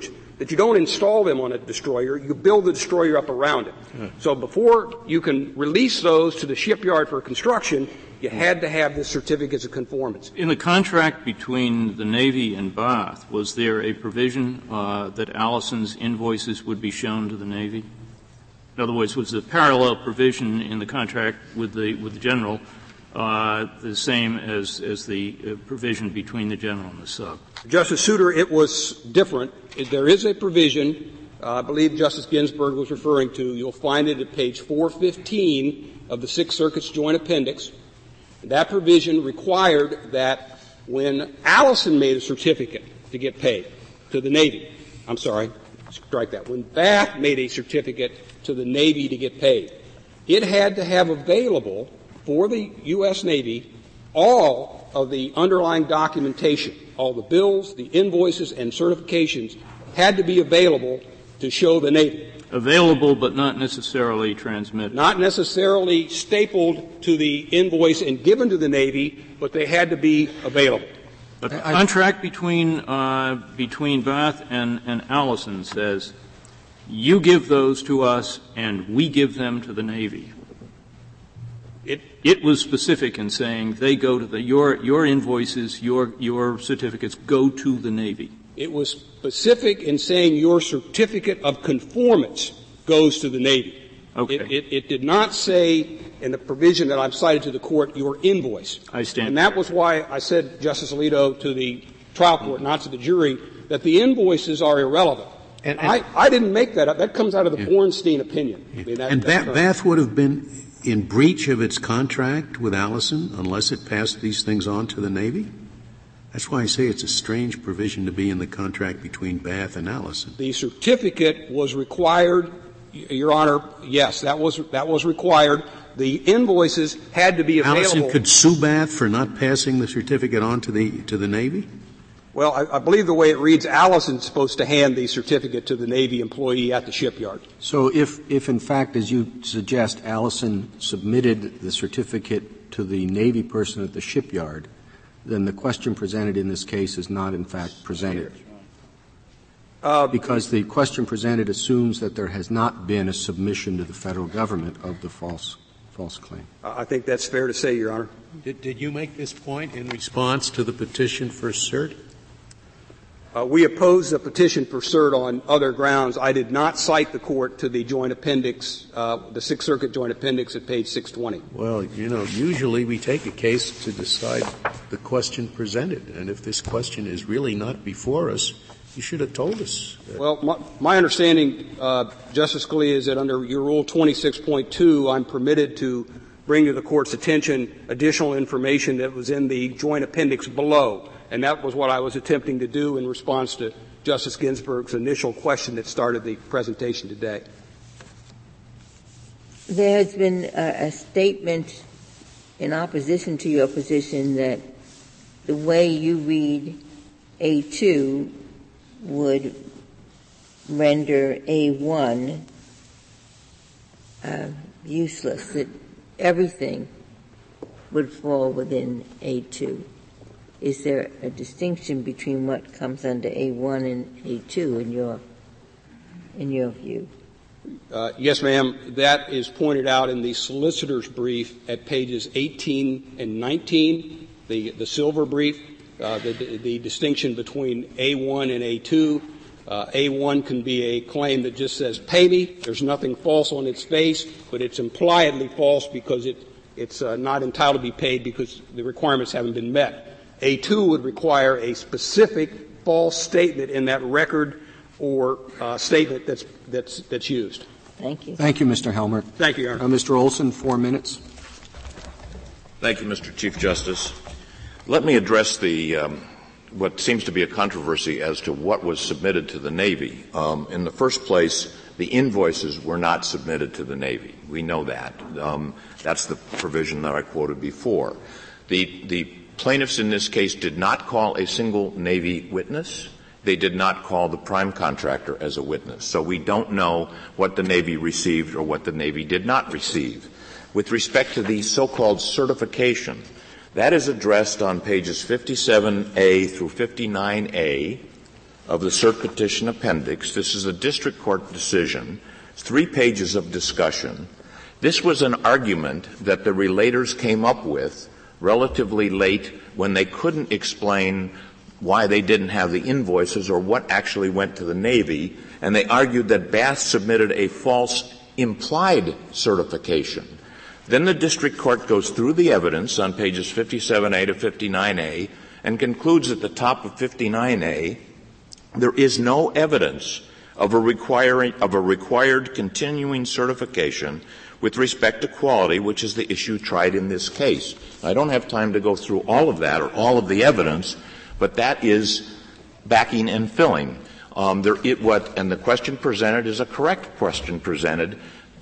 that you don't install them on a destroyer, you build the destroyer up around it. Yeah. So before you can release those to the shipyard for construction, you had to have the certificates of conformance. In the contract between the Navy and Bath, was there a provision uh, that Allison's invoices would be shown to the Navy? In other words, was the parallel provision in the contract with the with the general uh, the same as as the uh, provision between the general and the sub? Justice Souter, it was different. There is a provision, uh, I believe Justice Ginsburg was referring to. You'll find it at page four fifteen of the Sixth Circuit's Joint Appendix. That provision required that when Allison made a certificate to get paid to the Navy, I'm sorry, strike that, when Bath made a certificate to the Navy to get paid, it had to have available for the U S. Navy all of the underlying documentation, all the bills, the invoices, and certifications had to be available to show the Navy. Available but not necessarily transmitted. Not necessarily stapled to the invoice and given to the Navy, but they had to be available. But the contract between uh, between Bath and, and Allison says, you give those to us and we give them to the Navy. It, it was specific in saying they go to the your your invoices, your your certificates go to the Navy. It was specific in saying your certificate of conformance goes to the Navy. Okay. It, it, it did not say in the provision that I've cited to the court your invoice. I stand. And that was why I said, Justice Alito, to the trial court, not to the jury, that the invoices are irrelevant. And, and I, I didn't make that up. That comes out of the yeah. Bornstein opinion. Yeah. I mean, that, and Bath, Bath would have been in breach of its contract with Allison unless it passed these things on to the Navy? That's why I say it's a strange provision to be in the contract between Bath and Allison. The certificate was required, Your Honor, yes, that was, that was required. The invoices had to be available. Allison could sue Bath for not passing the certificate on to the, to the Navy? Well, I, I believe the way it reads, Allison's supposed to hand the certificate to the Navy employee at the shipyard. So if, if in fact, as you suggest, Allison submitted the certificate to the Navy person at the shipyard, then the question presented in this case is not in fact presented. Uh, because the question presented assumes that there has not been a submission to the federal government of the false false claim. I think that's fair to say, Your Honor. Did, did you make this point in response to the petition for cert? Uh, we opposed the petition for cert on other grounds. I did not cite the court to the joint appendix, uh, the Sixth Circuit joint appendix at page six twenty. Well, you know, usually we take a case to decide the question presented, and if this question is really not before us, you should have told us. Well, my, my understanding, uh, Justice Scalia, is that under your Rule twenty-six point two, I'm permitted to bring to the court's attention additional information that was in the joint appendix below. And that was what I was attempting to do in response to Justice Ginsburg's initial question that started the presentation today. There has been a, a statement in opposition to your position that the way you read A two would render A one uh, useless, that everything would fall within A two. Is there a distinction between what comes under A one and A two in your in your view? Uh, yes, ma'am. That is pointed out in the solicitor's brief at pages eighteen and nineteen, the, the silver brief, uh, the, the, the distinction between A one and A two. Uh, A one can be a claim that just says, pay me. There's nothing false on its face, but it's impliedly false because it, it's uh, not entitled to be paid because the requirements haven't been met. A two would require a specific false statement in that record or uh, statement that's, that's, that's used. Thank you. Thank you, Mister Helmer. Thank you, Your Honor. Uh, Mister Olson, four minutes. Thank you, Mister Chief Justice. Let me address the um, what seems to be a controversy as to what was submitted to the Navy. Um, in the first place, the invoices were not submitted to the Navy. We know that. Um, that's the provision that I quoted before. The, the plaintiffs in this case did not call a single Navy witness. They did not call the prime contractor as a witness. So we don't know what the Navy received or what the Navy did not receive. With respect to the so-called certification, that is addressed on pages fifty-seven A through fifty-nine A of the cert petition appendix. This is a district court decision. It's three pages of discussion. This was an argument that the relators came up with relatively late when they couldn't explain why they didn't have the invoices or what actually went to the Navy, and they argued that Bath submitted a false implied certification. Then the district court goes through the evidence on pages fifty-seven A to fifty-nine A and concludes at the top of fifty-nine A there is no evidence of a requiring of a required continuing certification with respect to quality, which is the issue tried in this case. I don't have time to go through all of that or all of the evidence, but that is backing and filling. Um, there, it, what, and the question presented is a correct question presented.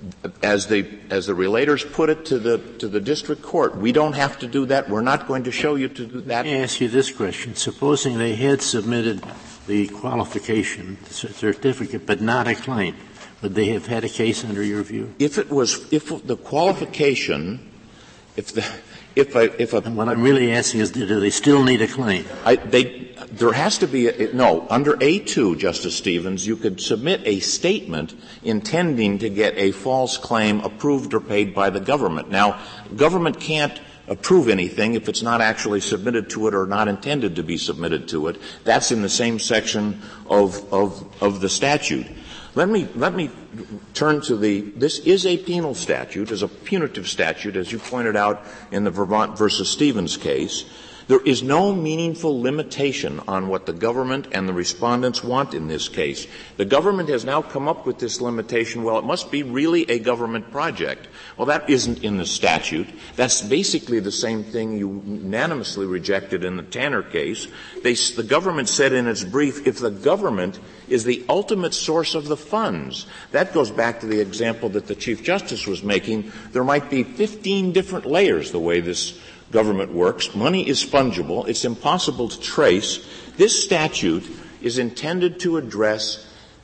As the, as the relators put it to the, to the district court, we don't have to do that. We're not going to show you to do that. Let me ask you this question. Supposing they had submitted the qualification certificate but not a claim, would they have had a case under your view? If it was, if the qualification, if the, if a, if a. And what I'm really asking is, do they still need a claim? I, they, there has to be a, no, under A two, Justice Stevens, you could submit a statement intending to get a false claim approved or paid by the government. Now, government can't approve anything if it's not actually submitted to it or not intended to be submitted to it. That's in the same section of, of, of the statute. Let me, let me turn to the, this is a penal statute, is a punitive statute, as you pointed out in the Vermont versus Stevens case. There is no meaningful limitation on what the government and the respondents want in this case. The government has now come up with this limitation, well, it must be really a government project. Well, that isn't in the statute. That's basically the same thing you unanimously rejected in the Tanner case. They, the government said in its brief, if the government is the ultimate source of the funds, that goes back to the example that the Chief Justice was making. There might be fifteen different layers the way this government works. Money is fungible. It's impossible to trace. This statute is intended to address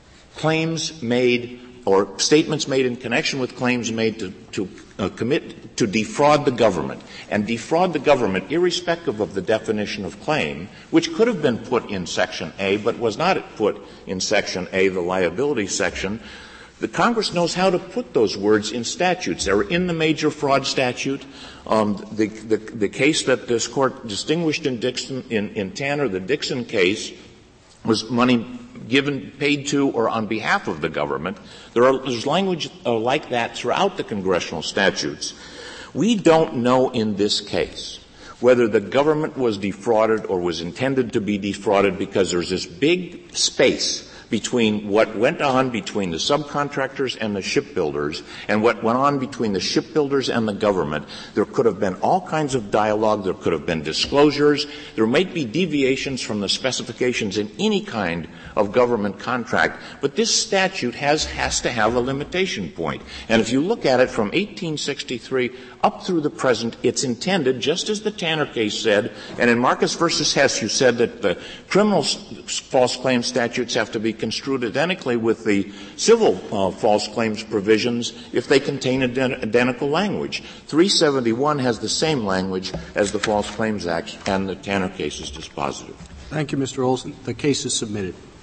claims made or statements made in connection with claims made to, to uh, commit, to defraud the government. And defraud the government irrespective of the definition of claim, which could have been put in Section A, but was not put in Section A, the liability section. The Congress knows how to put those words in statutes. They're in the major fraud statute. Um, the, the, the case that this Court distinguished in Dixon, in, in Tanner, the Dixon case, was money given, paid to, or on behalf of the government. There are, there's language uh, like that throughout the congressional statutes. We don't know in this case whether the government was defrauded or was intended to be defrauded because there's this big space between what went on between the subcontractors and the shipbuilders and what went on between the shipbuilders and the government. There could have been all kinds of dialogue. There could have been disclosures. There might be deviations from the specifications in any kind of government contract. But this statute has, has to have a limitation point. And if you look at it from eighteen sixty-three up through the present, it's intended, just as the Tanner case said, and in Marcus versus Hess you said that the criminal false claim statutes have to be construed identically with the civil uh, false claims provisions if they contain ident- identical language. three seventy-one has the same language as the False Claims Act, and the Tanner case is dispositive. Thank you, Mister Olson. The case is submitted.